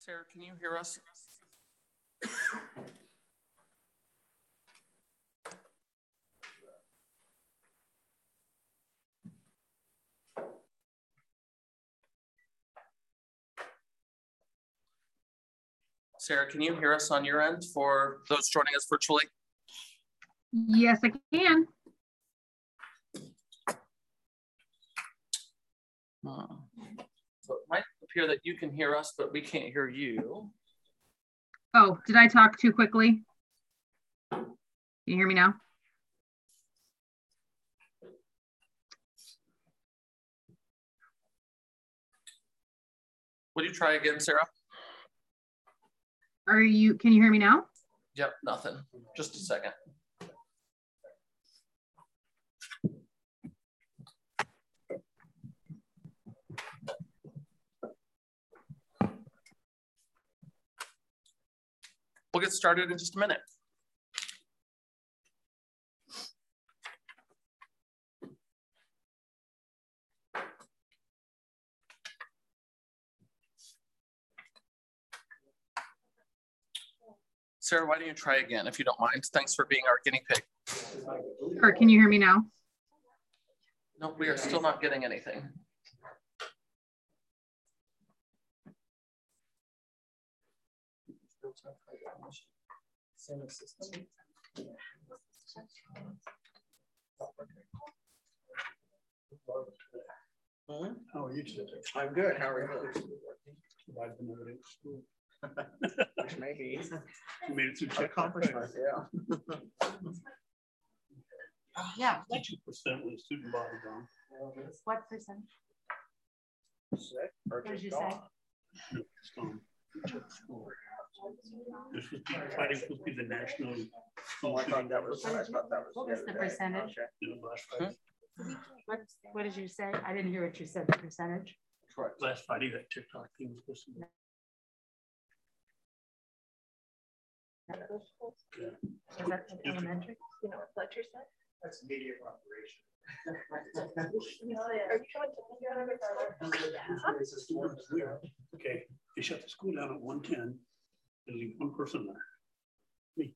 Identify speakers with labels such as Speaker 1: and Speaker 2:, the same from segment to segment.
Speaker 1: Sarah, can you hear us? Sarah, can you hear us on your end for those joining us virtually?
Speaker 2: Yes, I can.
Speaker 1: So it might appear that you can hear us, but we can't hear you.
Speaker 2: Oh, did I talk too quickly? Can you hear me now?
Speaker 1: Would you try again, Sarah?
Speaker 2: Can you hear me now?
Speaker 1: Yep, nothing. Just a second. We'll get started in just a minute. Sarah, why don't you try again if you don't mind? Thanks for being our guinea pig.
Speaker 2: Or can you hear me now?
Speaker 1: No, we are still not getting anything.
Speaker 3: How are you today? I'm good. How are you? I've been over to school. Which maybe you made it through accomplishment. Yeah.
Speaker 2: Yeah.
Speaker 3: 52% with student body gone.
Speaker 2: What percent?
Speaker 3: What
Speaker 2: did you say?
Speaker 3: No, it's gone. This was Friday supposed to be the national school shooting.
Speaker 2: What was the percentage? What did you say? I didn't hear what you said, the percentage.
Speaker 1: Correct.
Speaker 3: Last Friday, that TikTok thing was supposed to be.
Speaker 2: Yeah. Is that elementary?
Speaker 4: You know what Fletcher said?
Speaker 3: That's media operation. Okay, they shut the school down at 1:10. They leave one person there. Me.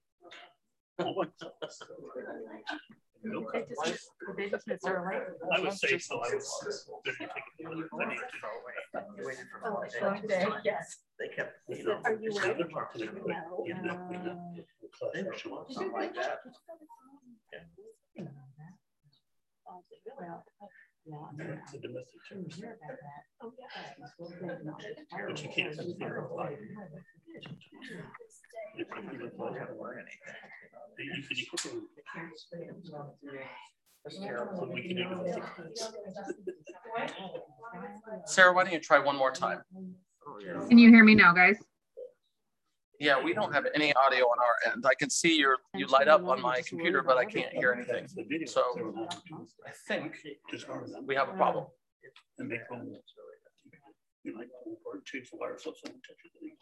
Speaker 2: They just miss early.
Speaker 3: I would say so. I was
Speaker 4: Yes.
Speaker 3: They kept, you know,
Speaker 4: are you ready?
Speaker 3: something like that.
Speaker 2: Well, yeah,
Speaker 3: It's a domestic terrorist.
Speaker 2: hear about that.
Speaker 4: Oh, yeah.
Speaker 3: But you can't see her.
Speaker 1: Sarah, why don't you try one more time?
Speaker 2: Can you hear me now, guys?
Speaker 1: Yeah, we don't have any audio on our end. I can see you light up on my computer, but I can't hear anything. So I think we have a problem.
Speaker 3: And they call them, you know, change the wires up so touch it.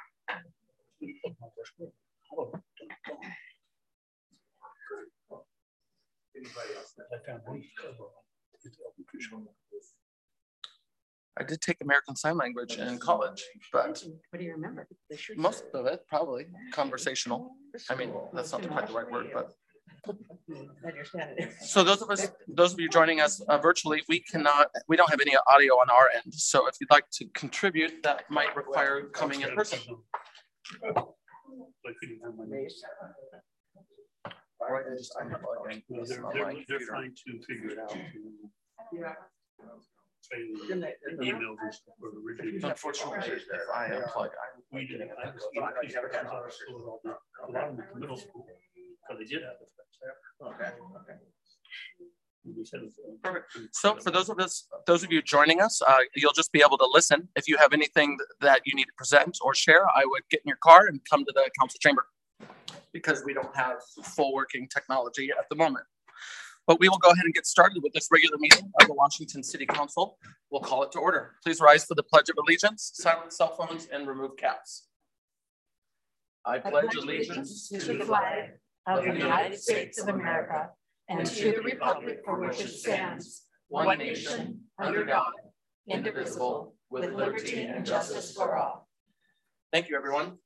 Speaker 1: I did take American Sign Language in college, but
Speaker 2: What do you remember?
Speaker 1: most of it probably conversational. I mean, that's not quite the right word, but. So those of you joining us virtually, we don't have any audio on our end. So if you'd like to contribute, that might require coming in person.
Speaker 3: They're trying to figure it out. Emails and stuff were originally.
Speaker 1: Unfortunately, if I unplug,
Speaker 3: We did. A lot of them in middle school, because they did have the flex there.
Speaker 1: Perfect. So for those of you joining us, you'll just be able to listen. If you have anything that you need to present or share, I would get in your car and come to the council chamber, because we don't have full working technology at the moment. But we will go ahead and get started with this regular meeting of the Washington City Council. We'll call it to order. Please rise for the Pledge of Allegiance, silence cell phones, and remove caps. I pledge allegiance
Speaker 4: to the flag of the United States of America and to the republic for which it stands, one nation, under God, indivisible, with liberty and justice for all.
Speaker 1: Thank you, everyone.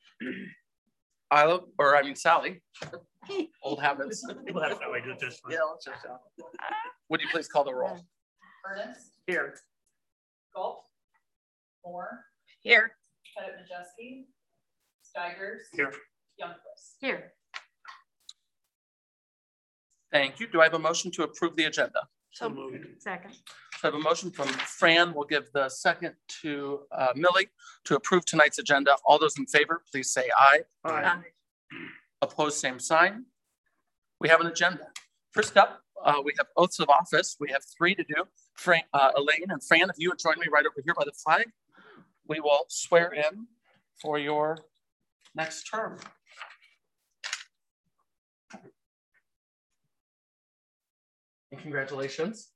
Speaker 1: Sally, old habits.
Speaker 3: People have to do this one.
Speaker 1: Yeah, let's just, would you please call the roll?
Speaker 5: Ernest,
Speaker 3: Here.
Speaker 5: Galt, Moore,
Speaker 2: Here.
Speaker 5: Pettit Majewski, Steigers,
Speaker 3: Here.
Speaker 5: Youngquist.
Speaker 2: Here.
Speaker 1: Thank you. Do I have a motion to approve the agenda?
Speaker 3: So moved.
Speaker 2: Second.
Speaker 1: So I have a motion from Fran. We'll give the second to Millie to approve tonight's agenda. All those in favor, please say aye.
Speaker 3: Aye.
Speaker 1: Opposed, same sign. We have an agenda. First up, we have oaths of office. We have 3 to do. Elaine and Fran, if you would join me right over here by the flag, we will swear in for your next term. And congratulations.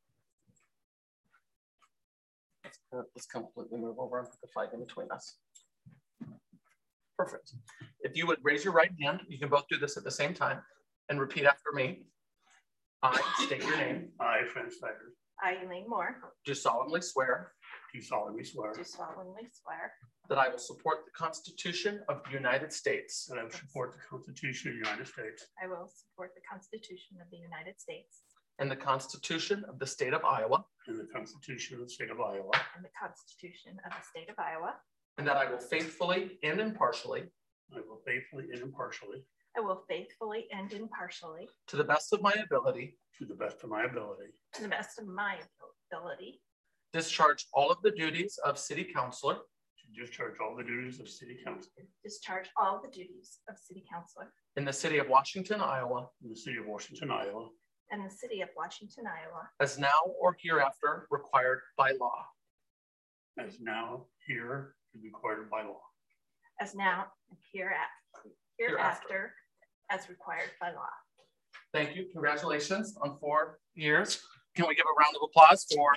Speaker 1: Let's completely move over and put the flag in between us. Perfect. If you would raise your right hand, you can both do this at the same time and repeat after me. I state your name.
Speaker 3: I, Fran Steigers,
Speaker 4: I, Elaine Moore,
Speaker 1: Do solemnly swear
Speaker 3: do solemnly swear
Speaker 4: do solemnly swear
Speaker 1: that I will support the Constitution of the United States
Speaker 3: that I will support the Constitution of the United States
Speaker 4: I will support the Constitution of the United States
Speaker 1: and the Constitution of the State of Iowa,
Speaker 3: and the Constitution of the State of Iowa,
Speaker 4: and the Constitution of the State of Iowa.
Speaker 1: and that I will faithfully and impartially,
Speaker 3: I will faithfully and impartially,
Speaker 4: I will faithfully and impartially,
Speaker 1: to the best of my ability,
Speaker 3: to the best of my ability,
Speaker 4: to the best of my ability,
Speaker 1: discharge all of the duties of City Councilor
Speaker 3: to discharge all the duties of City Councilor
Speaker 4: discharge all the duties of City Councilor
Speaker 1: in the City of Washington, Iowa,
Speaker 3: in the City of Washington, Iowa,
Speaker 4: and the City of Washington, Iowa,
Speaker 1: as now or hereafter required by law.
Speaker 3: as now here is required by law.
Speaker 4: as now and hereafter as required by law.
Speaker 1: Thank you. Congratulations on 4 years. Can we give a round of applause for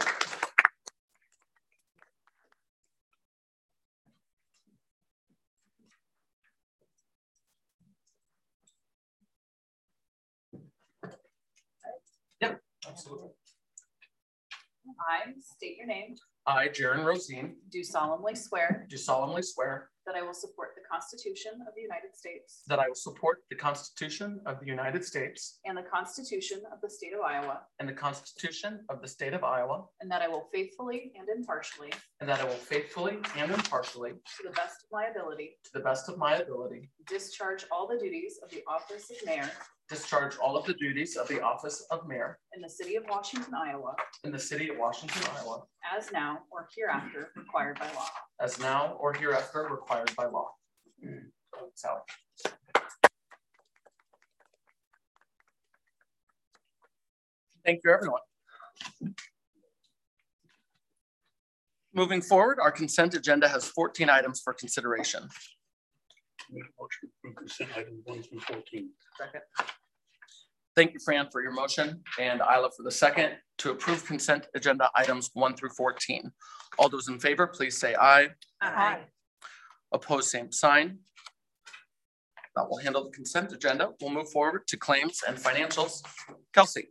Speaker 1: Yep, absolutely.
Speaker 5: I state your name,
Speaker 1: I, Jaron Rosine,
Speaker 5: do solemnly swear
Speaker 1: do solemnly swear
Speaker 5: that I will support the Constitution of the United States
Speaker 1: that I will support the Constitution of the United States
Speaker 5: and the Constitution of the State of Iowa,
Speaker 1: and the Constitution of the State of Iowa,
Speaker 5: and that I will faithfully and impartially,
Speaker 1: and that I will faithfully and impartially,
Speaker 5: to the best of my ability,
Speaker 1: to the best of my ability,
Speaker 5: discharge all the duties of the office of mayor
Speaker 1: discharge all of the duties of the office of mayor
Speaker 5: in the City of Washington, Iowa,
Speaker 1: in the City of Washington, Iowa,
Speaker 5: as now or hereafter required by law.
Speaker 1: as now or hereafter required by law. Sally. Thank you, everyone. Moving forward, our consent agenda has 14 items for consideration.
Speaker 3: Make a motion to approve consent items 1 through 14.
Speaker 1: Second. Thank you, Fran, for your motion, and Isla for the second to approve consent agenda items 1 through 14. All those in favor, please say aye.
Speaker 4: Aye.
Speaker 1: Opposed, same sign. That will handle the consent agenda. We'll move forward to claims and financials. Kelsey.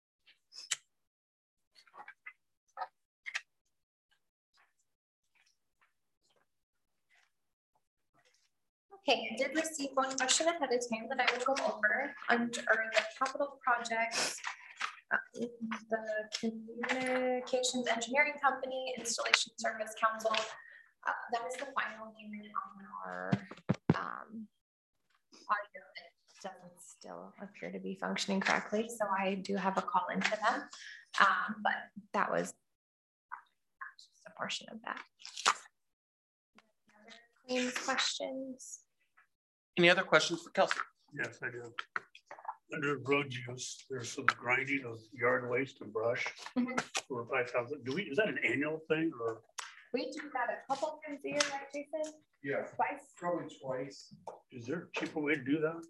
Speaker 6: Okay, I did receive one question ahead of time that I will go over under the capital projects. The Communications Engineering Company Installation Service Council. That is the final payment on our audio that doesn't still appear to be functioning correctly. So I do have a call into them, but that was just a portion of that. Other claims questions?
Speaker 1: Any other questions for Kelsey?
Speaker 3: Yes, I do. Under road use, there's some grinding of yard waste and brush for 5,000. Is that an annual thing or?
Speaker 6: We do that a couple times a year, right, Jason?
Speaker 7: Yeah,
Speaker 6: Twice?
Speaker 7: probably twice.
Speaker 3: Is there a cheaper way to do that?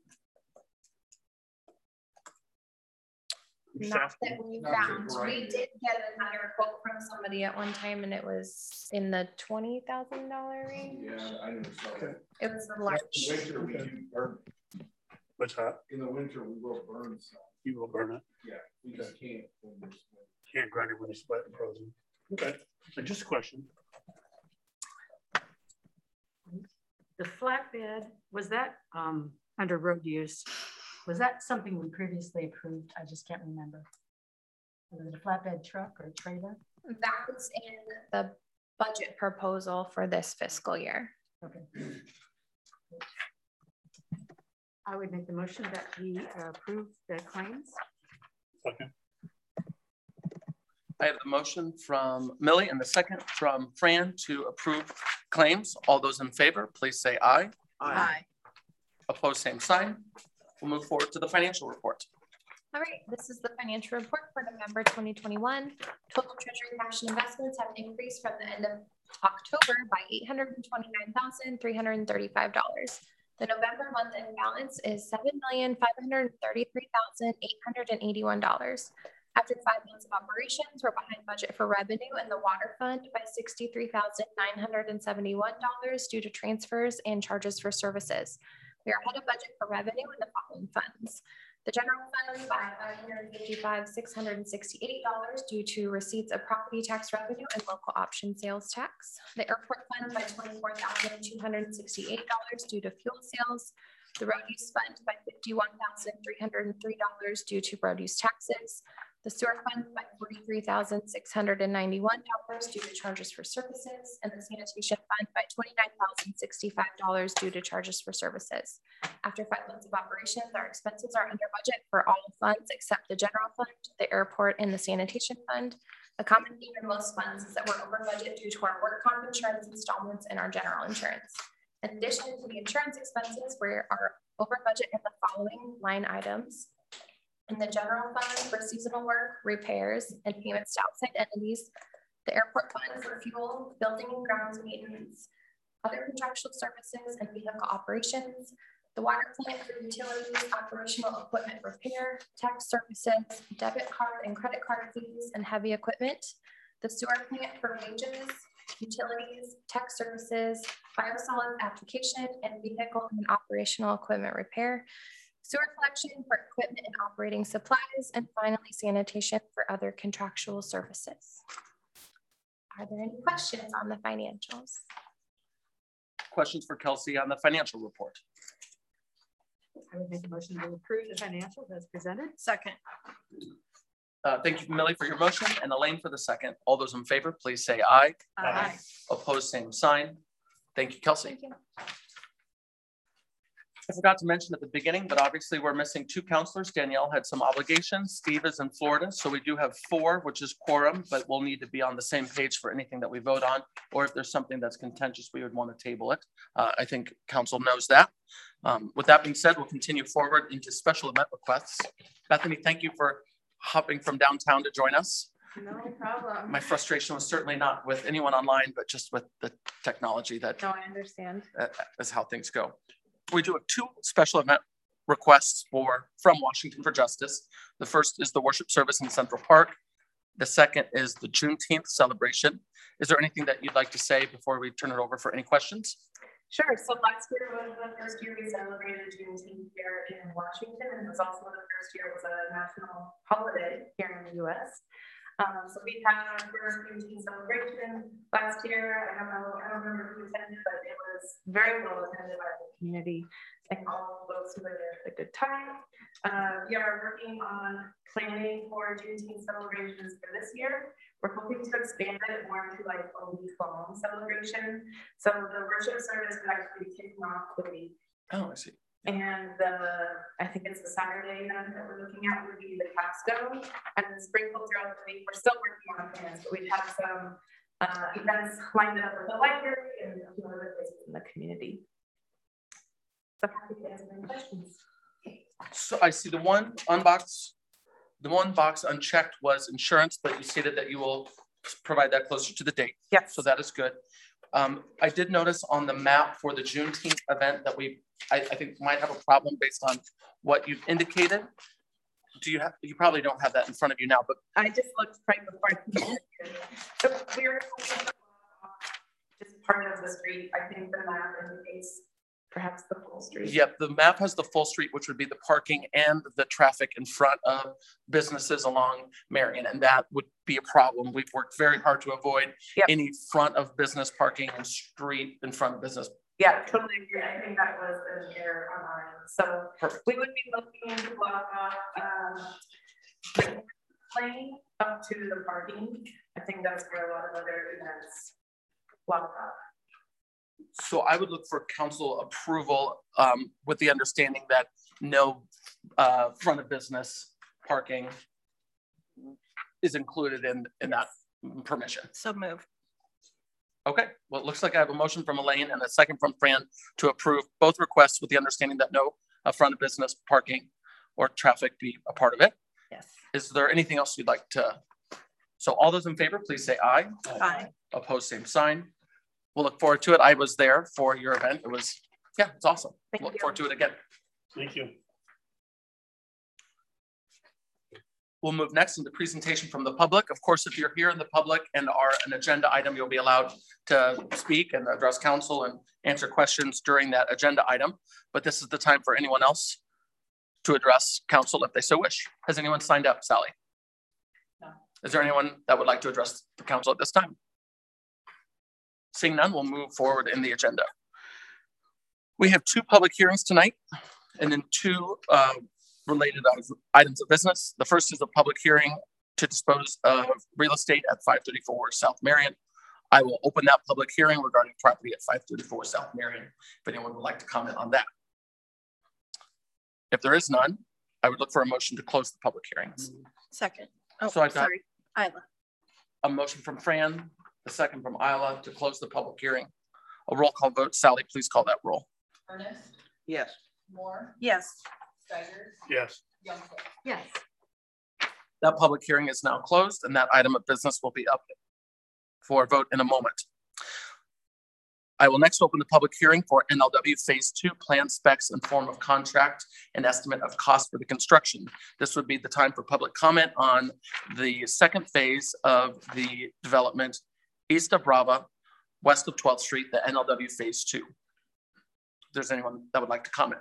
Speaker 6: Not that we
Speaker 7: Not
Speaker 6: found.
Speaker 7: to
Speaker 6: We
Speaker 7: grind.
Speaker 6: did get another quote from somebody at one time and it was in the $20,000 range.
Speaker 7: Yeah, I know. So.
Speaker 6: It was a
Speaker 7: In
Speaker 6: large.
Speaker 7: the winter, we do burn.
Speaker 3: What's that?
Speaker 7: In the winter, we will burn some.
Speaker 3: You will burn it.
Speaker 7: Yeah, we just can't. When there's snow.
Speaker 3: Can't grind it when it's wet and frozen. Okay, so just a question.
Speaker 4: The flatbed, was that under road use? Was that something we previously approved? I just can't remember. Was it a flatbed truck or trailer?
Speaker 6: That was in the budget proposal for this fiscal year.
Speaker 4: Okay. I would make the motion that we approve the claims.
Speaker 3: Second.
Speaker 1: I have the motion from Millie and the second from Fran to approve claims. All those in favor, please say aye.
Speaker 2: Aye.
Speaker 1: Opposed, same sign. We'll move forward to the financial report.
Speaker 6: All right, this is the financial report for November 2021. Total treasury cash and investments have increased from the end of October by $829,335. The November month-end balance is $7,533,881. After 5 months of operations, we're behind budget for revenue in the water fund by $63,971 due to transfers and charges for services. We are ahead of budget for revenue in the following funds. The general fund by $555,668 due to receipts of property tax revenue and local option sales tax. The airport fund by $24,268 due to fuel sales. The road use fund by $51,303 due to road use taxes. The sewer fund by $43,691 due to charges for services, and the sanitation fund by $29,065 due to charges for services. After 5 months of operations, our expenses are under budget for all funds except the general fund, the airport, and the sanitation fund. A common theme in most funds is that we're over budget due to our work comp insurance installments and our general insurance. In addition to the insurance expenses, we are over budget in the following line items. In the general fund for seasonal work, repairs, and payments to outside entities, the airport fund for fuel, building and grounds maintenance, other contractual services, and vehicle operations, the water plant for utilities, operational equipment repair, tax services, debit card and credit card fees, and heavy equipment, the sewer plant for wages, utilities, tech services, biosolids application, and vehicle and operational equipment repair, sewer collection for equipment and operating supplies, and finally sanitation for other contractual services. Are there any questions on the financials?
Speaker 1: Questions for Kelsey on the financial report?
Speaker 4: I would make a motion to approve the financials as presented.
Speaker 2: Second.
Speaker 1: Thank you, Millie, for your motion, and Elaine for the second. All those in favor, please say aye.
Speaker 2: Aye.
Speaker 1: Opposed, same sign. Thank you, Kelsey.
Speaker 6: Thank you.
Speaker 1: I forgot to mention at the beginning, but obviously we're missing 2 counselors. Danielle had some obligations. Steve is in Florida, so we do have 4, which is quorum, but we'll need to be on the same page for anything that we vote on, or if there's something that's contentious, we would want to table it. I think council knows that. With that being said, we'll continue forward into special event requests. Bethany, thank you for hopping from downtown to join us.
Speaker 2: No problem.
Speaker 1: My frustration was certainly not with anyone online, but just with the technology that
Speaker 2: No, I understand.
Speaker 1: is how things go. We do have 2 special event requests from Washington for Justice. The first is the worship service in Central Park. The second is the Juneteenth celebration. Is there anything that you'd like to say before we turn it over for any questions?
Speaker 8: Sure. So last year was the first year we celebrated Juneteenth here in Washington, and it was also the first year it was a national holiday here in the U.S. So we had our first Juneteenth celebration last year. I don't remember who attended, but it was very well attended by the community and all those who were there had a good time. We are working on planning for Juneteenth celebrations for this year. We're hoping to expand it more to like a week-long celebration. So the worship service would actually be kicking off the week.
Speaker 1: Oh, I see.
Speaker 8: And I think it's the Saturday event that we're looking at would be the capstone, and then sprinkled throughout the week. We're still working on plans, but we have some events lined up with the library and a few other places in the community. So happy to answer any questions.
Speaker 1: So I see the one box unchecked was insurance, but you stated that you will provide that closer to the date.
Speaker 8: Yes.
Speaker 1: So that is good. I did notice on the map for the Juneteenth event that I think might have a problem based on what you've indicated. You probably don't have that in front of you now, but
Speaker 8: I just looked right before. So we're just part of the street. I think the map indicates perhaps the full street.
Speaker 1: yep, the map has the full street, which would be the parking and the traffic in front of businesses along Marion, and that would be a problem. We've worked very hard to avoid
Speaker 8: Yep.
Speaker 1: any front of business parking and street in front of business
Speaker 8: Yeah, totally agree. I think that was an error on our end. So
Speaker 1: Perfect.
Speaker 8: we would be looking to block off, the lane up to the parking. I think that's where a lot of other events block off.
Speaker 1: So I would look for council approval with the understanding that no front of business parking is included in that permission.
Speaker 6: So move.
Speaker 1: Okay, well, it looks like I have a motion from Elaine and a second from Fran to approve both requests with the understanding that no front of business parking or traffic be a part of it.
Speaker 6: Yes.
Speaker 1: Is there anything else you'd like to? So all those in favor, please say aye.
Speaker 6: Aye.
Speaker 1: Opposed, same sign. We'll look forward to it. I was there for your event. It was, yeah, it's awesome. Look forward to it again.
Speaker 3: Thank you.
Speaker 1: We'll move next into presentation from the public. Of course, if you're here in the public and are an agenda item, you'll be allowed to speak and address council and answer questions during that agenda item. But this is the time for anyone else to address council if they so wish. Has anyone signed up, Sally?
Speaker 5: No.
Speaker 1: Is there anyone that would like to address the council at this time? Seeing none, we'll move forward in the agenda. We have 2 public hearings tonight and then 2 related items of business. The first is a public hearing to dispose of real estate at 534 South Marion. I will open that public hearing regarding property at 534 South Marion, if anyone would like to comment on that. If there is none, I would look for a motion to close the public hearings.
Speaker 6: Second. Oh,
Speaker 1: So I've got
Speaker 6: sorry. Isla.
Speaker 1: a motion from Fran, a second from Isla to close the public hearing. A roll call vote. Sally, please call that roll.
Speaker 5: Ernest,
Speaker 3: Yes.
Speaker 5: Moore,
Speaker 6: Yes.
Speaker 5: Steigers,
Speaker 3: Yes.
Speaker 5: Youngquist.
Speaker 4: Yes.
Speaker 1: That public hearing is now closed and that item of business will be up for a vote in a moment. I will next open the public hearing for NLW Phase 2 plan specs and form of contract and estimate of cost for the construction. This would be the time for public comment on the second phase of the development east of Brava, west of 12th Street, the NLW Phase 2. If there's anyone that would like to comment.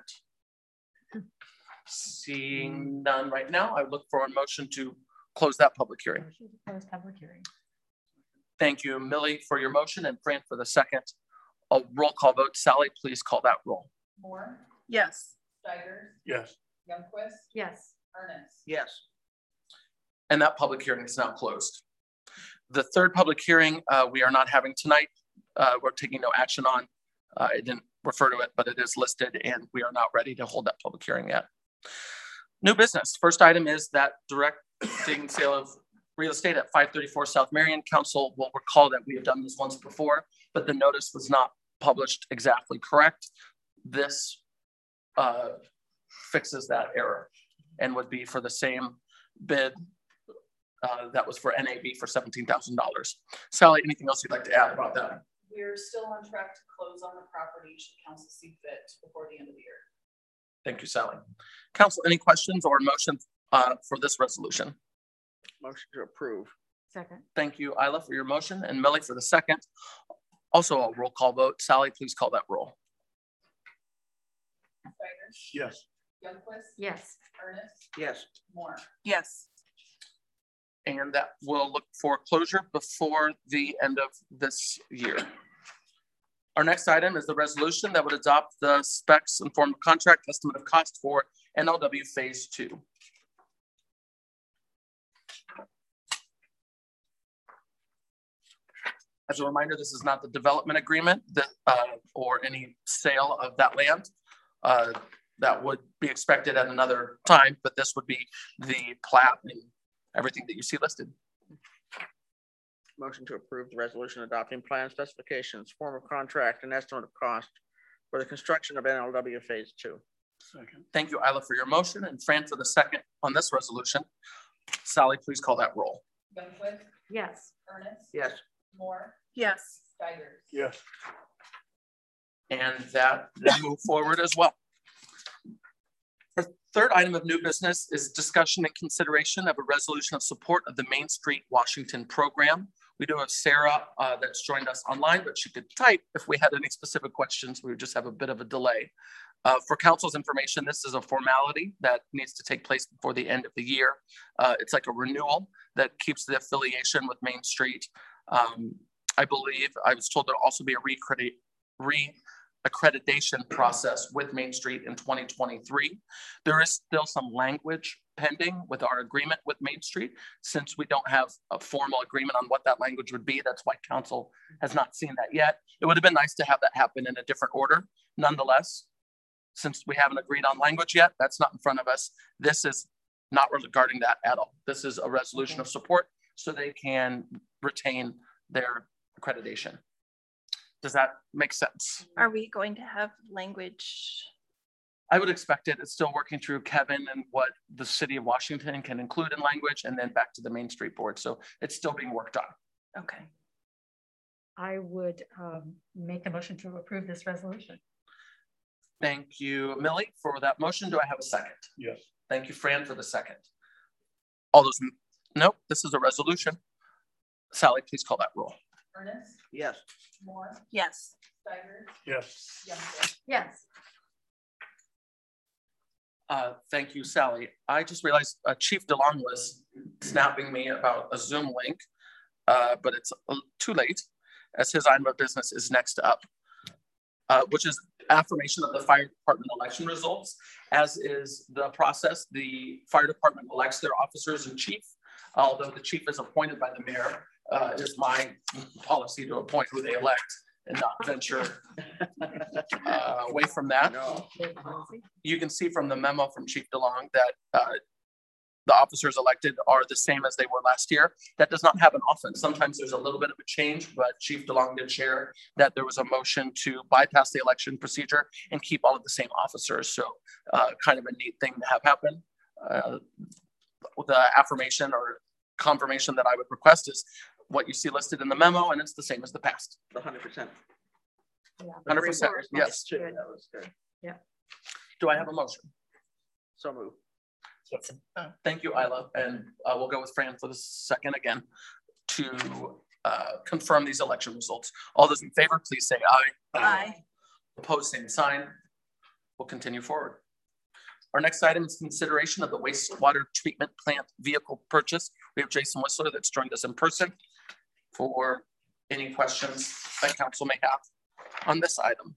Speaker 1: Seeing none right now, I would look for a motion to close that public hearing.
Speaker 4: Motion to close public hearing.
Speaker 1: Thank you, Millie, for your motion and Fran for the second. A roll call vote. Sally, please call that roll.
Speaker 5: Moore,
Speaker 6: Yes.
Speaker 5: Steigers,
Speaker 3: Yes.
Speaker 5: Youngquist,
Speaker 4: Yes.
Speaker 5: Ernest.
Speaker 3: Yes.
Speaker 1: And that public hearing is now closed. The third public hearing we are not having tonight. We're taking no action on. I didn't refer to it, but it is listed and we are not ready to hold that public hearing yet. New business. First item is that directing sale of real estate at 534 South Marion. Council will recall that we have done this once before, but the notice was not published exactly correct. This fixes that error and would be for the same bid that was for NAB for $17,000. Sally, anything else you'd like to add about that?
Speaker 5: We're still on track to close on the property should council see fit before the end of the year.
Speaker 1: Thank you, Sally. Council, any questions or motions for this resolution?
Speaker 3: Motion to approve.
Speaker 4: Second.
Speaker 1: Thank you, Isla, for your motion and Millie for the second. Also a roll call vote. Sally, please call that roll.
Speaker 5: Steigers,
Speaker 3: Yes.
Speaker 5: Youngquist,
Speaker 4: Yes.
Speaker 5: Ernest,
Speaker 3: Yes.
Speaker 5: Moore.
Speaker 6: Yes.
Speaker 1: And that will look for closure before the end of this year. Our next item is the resolution that would adopt the specs and form of contract estimate of cost for NLW Phase 2. As a reminder, this is not the development agreement that, or any sale of that land. That would be expected at another time, but this would be the plat and everything that you see listed.
Speaker 3: Motion to approve the resolution adopting plan specifications, form of contract, and estimate of cost for the construction of NLW Phase 2. Second.
Speaker 1: Thank you, Isla, for your motion and Fran for the second on this resolution. Sally, please call that roll.
Speaker 5: Youngquist,
Speaker 4: Yes.
Speaker 5: Ernest,
Speaker 3: Yes.
Speaker 5: Moore,
Speaker 6: Yes.
Speaker 5: Steigers.
Speaker 3: Yes.
Speaker 1: And that will move forward as well. Our third item of new business is discussion and consideration of a resolution of support of the Main Street Washington program. We do have Sarah that's joined us online, but she could type if we had any specific questions. We would just have a bit of a delay. For council's information, this is a formality that needs to take place before the end of the year. It's like a renewal that keeps the affiliation with Main Street. I believe I was told there'll also be a accreditation process with Main Street in 2023. There is still some language pending with our agreement with Main Street. Since we don't have a formal agreement on what that language would be, that's why council has not seen that yet. It would have been nice to have that happen in a different order. Nonetheless, since we haven't agreed on language yet, that's not in front of us. This is not regarding that at all. This is a resolution of support so they can retain their accreditation. Does that make sense?
Speaker 9: Are we going to have language?
Speaker 1: I would expect it. It's still working through Kevin and what the city of Washington can include in language, and then back to the Main Street board. So it's still being worked on.
Speaker 9: Okay.
Speaker 4: I would make a motion to approve this resolution.
Speaker 1: Thank you, Millie, for that motion. Do I have a second?
Speaker 3: Yes.
Speaker 1: Thank you, Fran, for the second. All those, nope, this is a resolution. Sally, please call that roll.
Speaker 5: Ernest,
Speaker 3: Yes.
Speaker 5: Moore,
Speaker 9: Yes.
Speaker 5: Stiger,
Speaker 3: Yes.
Speaker 5: Youngster.
Speaker 4: Yes.
Speaker 1: Thank you, Sally. I just realized Chief DeLong was snapping me about a Zoom link, but it's too late as his item of business is next up, which is affirmation of the fire department election results. As is the process, the fire department elects their officers and chief. Although the chief is appointed by the mayor, it is my policy to appoint who they elect and not venture away from that.
Speaker 3: No.
Speaker 1: You can see from the memo from Chief DeLong that the officers elected are the same as they were last year. That does not happen often. Sometimes there's a little bit of a change, but Chief DeLong did share that there was a motion to bypass the election procedure and keep all of the same officers. So kind of a neat thing to have happen. The affirmation or confirmation that I would request is what you see listed in the memo, and it's the same as the past.
Speaker 3: 100%.
Speaker 4: Yeah.
Speaker 1: 100%. Yes.
Speaker 3: That was good.
Speaker 4: Yeah.
Speaker 1: Do I have a motion?
Speaker 3: So moved.
Speaker 1: Thank you, Isla. And we'll go with Fran for the second again to confirm these election results. All those in favor, please say aye.
Speaker 9: Aye.
Speaker 1: Opposed, same sign. We'll continue forward. Our next item is consideration of the wastewater treatment plant vehicle purchase. We have Jason Whistler that's joined us in person for any questions that council may have on this item.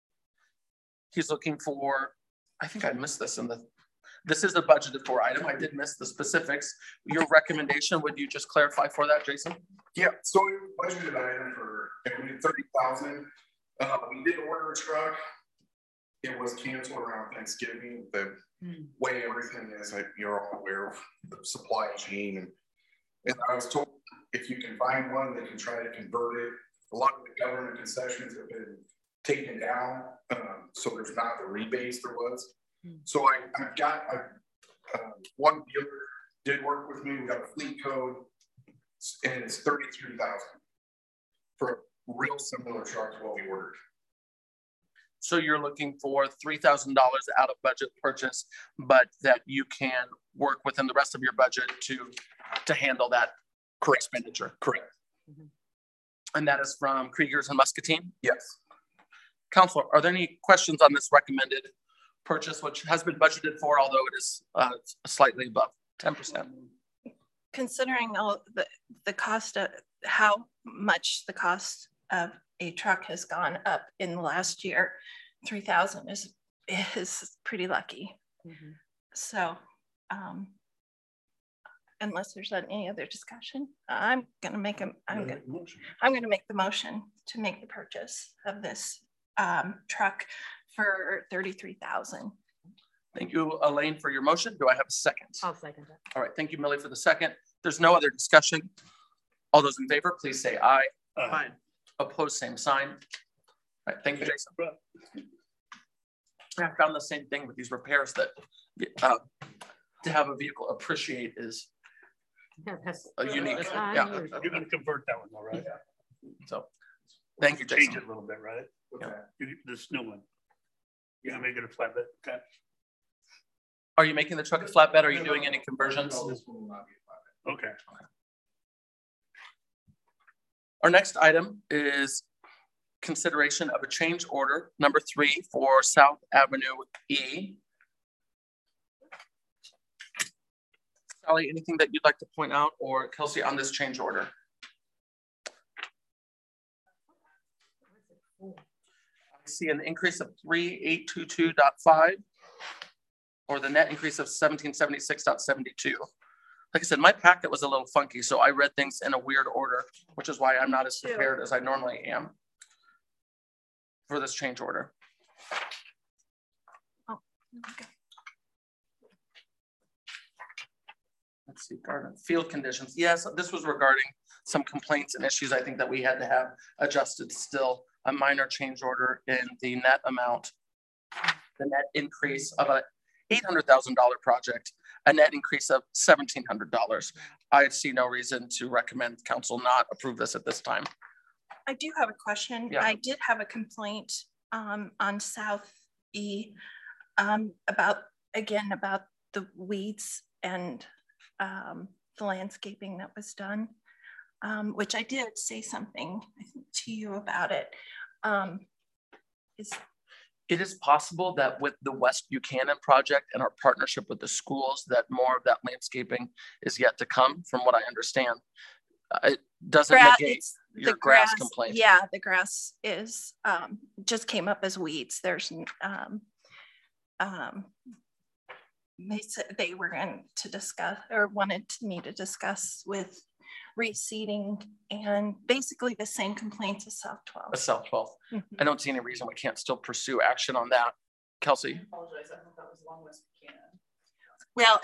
Speaker 1: He's looking for, I think I missed this in the, this is a budgeted for item. I did miss the specifics. Your recommendation, would you just clarify for that, Jason?
Speaker 10: Yeah, so we budgeted item for 30,000. We did order a truck. It was canceled around Thanksgiving. The way everything is, like, you're all aware of the supply chain. And I was told if you can find one, they can try to convert it. A lot of the government concessions have been taken down, so there's not the rebates there was. So I've got one dealer did work with me. We got a fleet code, and it's 33,000 for a real similar truck to what we ordered.
Speaker 1: So you're looking for $3,000 out of budget purchase, but that you can work within the rest of your budget to handle that expenditure. Correct. And that is from Kriegers and Muscatine?
Speaker 10: Yes.
Speaker 1: Councilor, are there any questions on this recommended purchase, which has been budgeted for, although it is slightly above 10%?
Speaker 9: Considering all the cost of how much the cost of a truck has gone up in the last year, 3,000 is pretty lucky. So unless there's any other discussion, I'm gonna make the motion to make the purchase of this truck for 33,000.
Speaker 1: Thank you, Elaine, for your motion. Do I have a second?
Speaker 4: I'll second that.
Speaker 1: All right, thank you, Millie, for the second. There's no other discussion. All those in favor, please say aye.
Speaker 3: Aye.
Speaker 1: Opposed, same sign. All right, thank you, Jason. I found the same thing with these repairs that to have a vehicle appreciate is unique. Yeah.
Speaker 3: You're going to convert that one, though, right?
Speaker 1: So, thank you, Jason.
Speaker 3: Change it a little bit, right?
Speaker 1: Yeah.
Speaker 3: This new one. You're going to make it a flatbed. Okay.
Speaker 1: Are you making the truck a flatbed? Are you doing any conversions?
Speaker 10: No, this one will not be a flatbed.
Speaker 3: Okay.
Speaker 1: Our next item is consideration of a change order number 3 for South Avenue E. Sally, anything that you'd like to point out, or Kelsey, on this change order? see an increase of 3822.5 or the net increase of 1776.72. Like I said, my packet was a little funky, so I read things in a weird order, which is why I'm not as prepared as I normally am for this change order.
Speaker 9: Oh, okay.
Speaker 1: Let's see, garden field conditions. Yes, this was regarding some complaints and issues I think that we had to have adjusted still. A minor change order in the net amount, the net increase of a $800,000 project, a net increase of $1,700. I see no reason to recommend council not approve this at this time.
Speaker 9: I do have a question.
Speaker 1: Yeah.
Speaker 9: I did have a complaint on South E about the weeds and the landscaping that was done, which I did say something to you about it.
Speaker 1: It is possible that with the West Buchanan project and our partnership with the schools, that more of that landscaping is yet to come, from what I understand. It doesn't negate your grass complaint.
Speaker 9: Yeah, the grass is just came up as weeds. There's they said they were going to discuss or wanted me to discuss with reseeding and basically the same complaints as South 12.
Speaker 1: South 12. I don't see any reason we can't still pursue action on that. Kelsey?
Speaker 5: I apologize, I thought that was along West Buchanan.
Speaker 9: Well,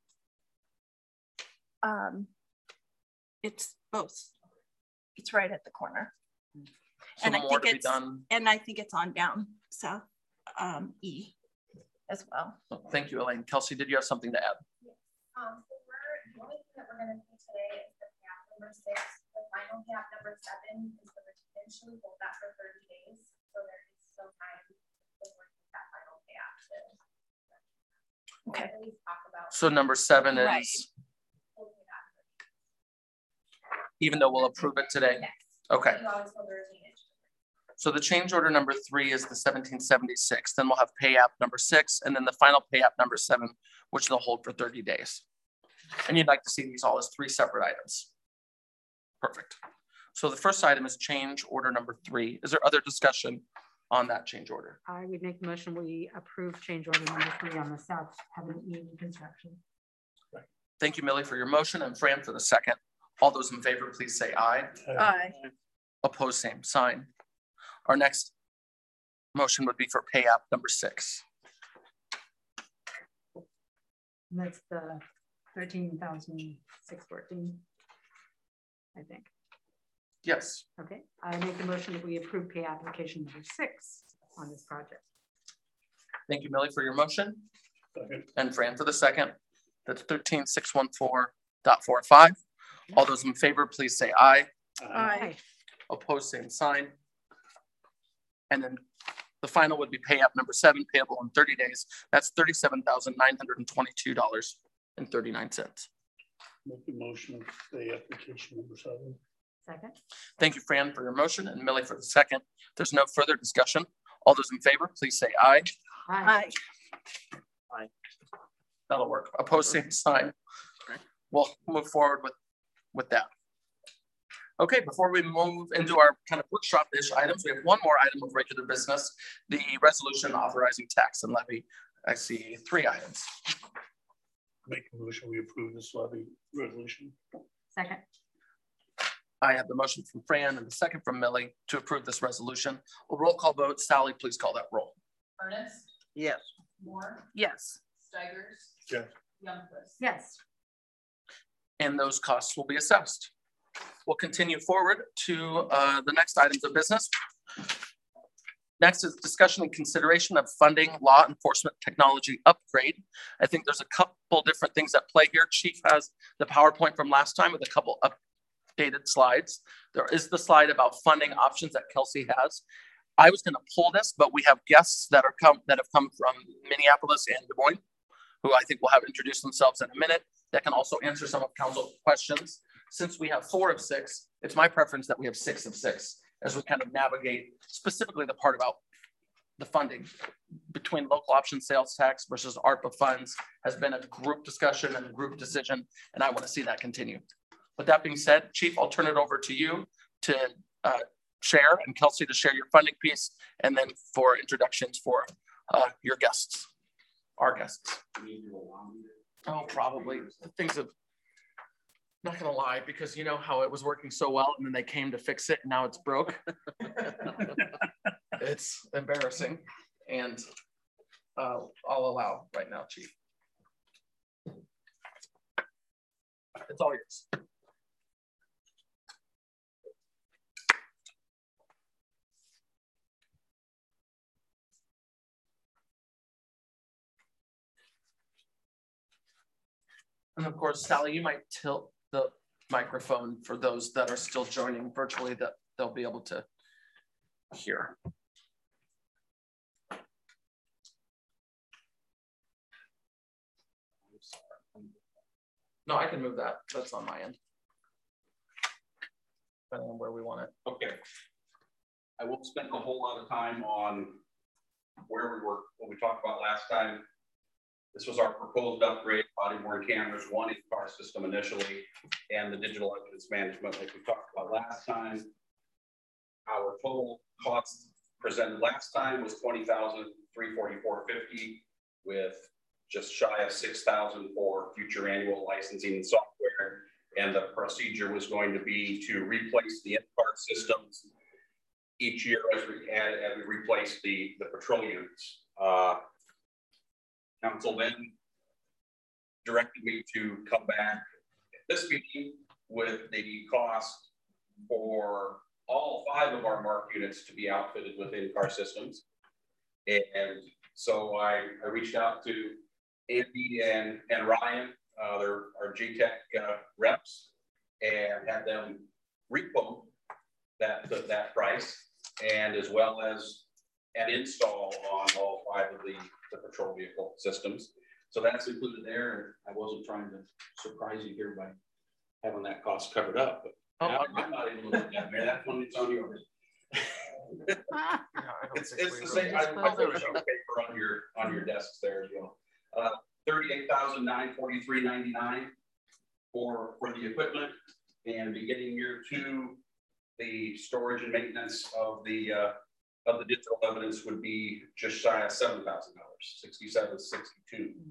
Speaker 9: it's both. It's right at the corner.
Speaker 1: So
Speaker 9: and
Speaker 1: more to be done.
Speaker 9: And I think it's on down South E as well.
Speaker 1: Thank you, Elaine. Kelsey, did you have something to add?
Speaker 6: The only thing that we're going to do today is the payout number 6. The final payout number 7 is the retention. We hold that for 30 days. So there is still time before that final payout.
Speaker 9: Okay.
Speaker 6: Talk about
Speaker 1: So number 7 is,
Speaker 9: right.
Speaker 1: even though we'll approve it today?
Speaker 6: Yes.
Speaker 1: Okay.
Speaker 6: You always hold the retainage.
Speaker 1: So the change order number 3 is the 1776. Then we'll have pay app number 6, and then the final pay app number 7, which they'll hold for 30 days. And you'd like to see these all as 3 separate items. Perfect. So the first item is change order number 3. Is there other discussion on that change order?
Speaker 4: I would make the motion we approve change order number 3 on the South Heaven E construction.
Speaker 1: Thank you, Millie, for your motion, and Fran for the second. All those in favor, please say aye.
Speaker 9: Aye.
Speaker 1: Opposed, same sign. Our next motion would be for pay app number 6.
Speaker 4: And that's the 13,614, I think.
Speaker 1: Yes.
Speaker 4: Okay, I make the motion that we approve pay application number 6 on this project.
Speaker 1: Thank you, Millie, for your motion.
Speaker 3: Second.
Speaker 1: And Fran for the second. That's 13,614.45. All those in favor, please say aye.
Speaker 9: Aye.
Speaker 1: Opposed, same sign. And then the final would be pay app number 7, payable in 30 days. That's $37,922.39.
Speaker 3: Make the motion of the application number 7.
Speaker 4: Second.
Speaker 1: Thank you, Fran, for your motion, and Millie for the second. There's no further discussion. All those in favor, please say aye.
Speaker 4: Aye.
Speaker 1: Aye. That'll work. Opposed, same sign. We'll move forward with that. Okay, before we move into our kind of workshop-ish items, we have one more item of regular business, the resolution authorizing tax and levy. I see 3 items.
Speaker 3: Make a motion, we approve this levy resolution.
Speaker 4: Second.
Speaker 1: I have the motion from Fran and the second from Millie to approve this resolution. A roll call vote. Sally, please call that roll.
Speaker 5: Ernest,
Speaker 3: Yes.
Speaker 5: Moore,
Speaker 9: Yes.
Speaker 5: Stigers,
Speaker 3: Yes.
Speaker 5: Youngquist.
Speaker 4: Yes.
Speaker 1: And those costs will be assessed. We'll continue forward to the next items of business. Next is discussion and consideration of funding law enforcement technology upgrade. I think there's a couple different things at play here. Chief has the PowerPoint from last time with a couple updated slides. There is the slide about funding options that Kelsey has. I was going to pull this, but we have guests that have come from Minneapolis and Des Moines, who I think will have introduced themselves in a minute, that can also answer some of council's questions. Since we have 4 of 6, it's my preference that we have 6 of 6 as we kind of navigate specifically the part about the funding between local option sales tax versus ARPA funds has been a group discussion and a group decision, and I want to see that continue. With that being said, Chief, I'll turn it over to you to share, and Kelsey to share your funding piece, and then for introductions for your guests, our guests. Oh, probably. Things have, not gonna lie, because you know how it was working so well and then they came to fix it and now it's broke. It's embarrassing, and I'll allow right now, Chief. It's all yours. And of course, Sally, you might tilt the microphone for those that are still joining virtually, that they'll be able to hear. No, I can move that. That's on my end. Depending on where we want it.
Speaker 11: Okay. I won't spend a whole lot of time on where we were, what we talked about last time. This was our proposed upgrade, body worn cameras, one in-car system initially, and the digital evidence management like we talked about last time. Our total cost presented last time was $20,344.50, with just shy of $6,000 for future annual licensing and software. And the procedure was going to be to replace the in-car systems each year as we replace the patrol units. Council then directed me to come back at this meeting with the cost for all 5 of our MARC units to be outfitted with in-car systems. And so I reached out to Andy and Ryan, they're our GTEC reps, and had them requote that price, and as well as an install on all 5 of the patrol vehicle systems. So that's included there. I wasn't trying to surprise you here by having that cost covered up, but I'm not able to look down there. That one is on yours. It's the same. I put it on paper on your desks there as well. $38,943.99 for the equipment, and beginning year 2, the storage and maintenance of the digital evidence would be just shy of $7,000, $6,762.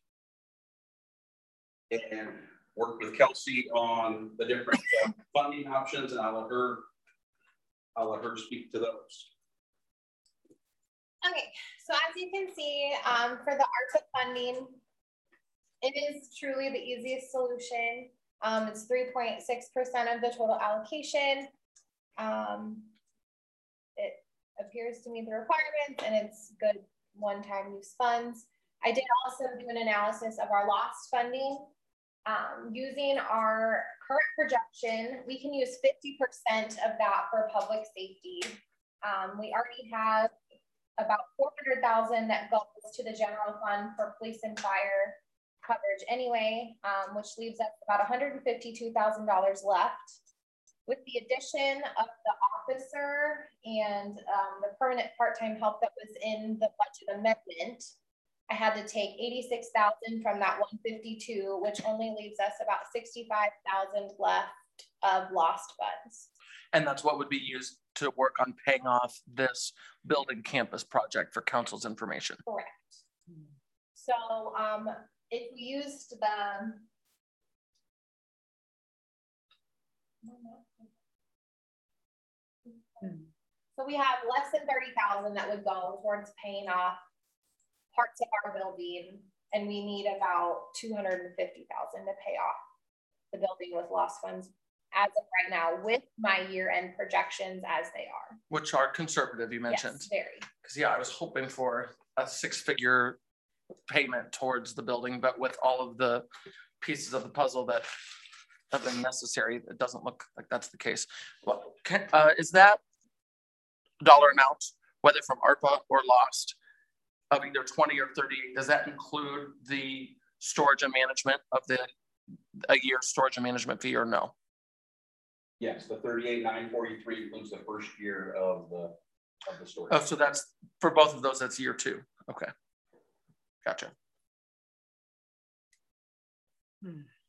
Speaker 11: And worked with Kelsey on the different funding options, and I'll let her speak to those.
Speaker 6: Okay, so as you can see, for the ARPA funding, it is truly the easiest solution. It's 3.6% of the total allocation. It appears to meet the requirements, and it's good one-time use funds. I did also do an analysis of our lost funding. Using our current projection, we can use 50% of that for public safety. We already have about $400,000 that goes to the general fund for police and fire coverage anyway, which leaves us about $152,000 left. With the addition of the officer and the permanent part-time help that was in the budget amendment, I had to take $86,000 from that $152,000, which only leaves us about $65,000 left of lost funds.
Speaker 1: And that's what would be used to work on paying off this building campus project for council's information.
Speaker 6: Correct. So if we used the so we have less than $30,000 that would go towards paying off parts of our building, and we need about $250,000 to pay off the building with lost funds as of right now, with my year-end projections as they are. Which
Speaker 1: are conservative, you mentioned.
Speaker 6: Yes, very.
Speaker 1: Because yeah, I was hoping for a 6-figure payment towards the building, but with all of the pieces of the puzzle that have been necessary, it doesn't look like that's the case. Well, is that dollar amount, whether from ARPA or lost, of either 20 or 30, does that include the storage and management of a year storage and management fee, or no?
Speaker 11: Yes, the $38,943 includes the first year of the storage.
Speaker 1: Oh, so that's for both of those. That's year 2. Okay, gotcha.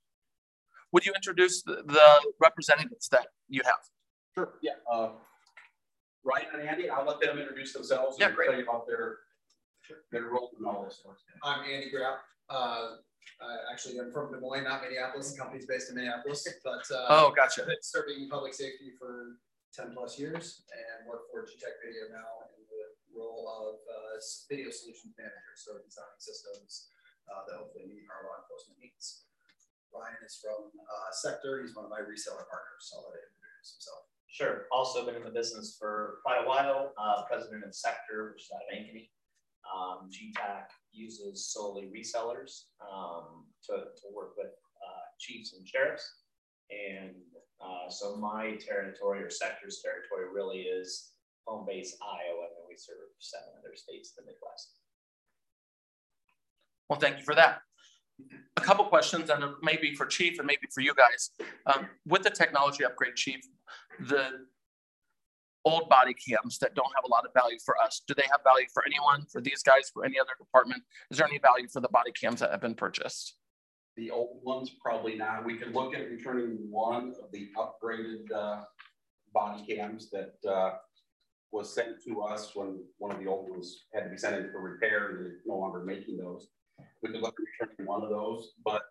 Speaker 1: Would you introduce the representatives that you have?
Speaker 11: Sure. Yeah. Ryan and Andy, I'll let them introduce themselves and tell you about their role and all this stuff.
Speaker 12: I'm Andy Grapp. Actually, I'm from Des Moines, not Minneapolis. The company's based in Minneapolis, but
Speaker 1: oh, gotcha.
Speaker 12: I've been serving public safety for 10 plus years and work for G-Tech Video now in the role of video solutions manager, so designing systems that hopefully meet our law enforcement needs. Ryan is from Sector. He's one of my reseller partners, so I'll let him introduce himself.
Speaker 13: Sure. Also been in the business for quite a while. President of Sector, which is out of Ankeny. GTAC uses solely resellers to work with chiefs and sheriffs. And so my territory or Sector's territory really is home base Iowa, and then we serve 7 other states in the Midwest.
Speaker 1: Well, thank you for that. A couple questions, and maybe for Chief and maybe for you guys. With the technology upgrade, Chief, the old body cams that don't have a lot of value for us, do they have value for anyone, for these guys, for any other department? Is there any value for the body cams that have been purchased?
Speaker 11: The old ones, probably not. We could look at returning one of the upgraded body cams that was sent to us when one of the old ones had to be sent in for repair and they're no longer making those. We could look at returning one of those, but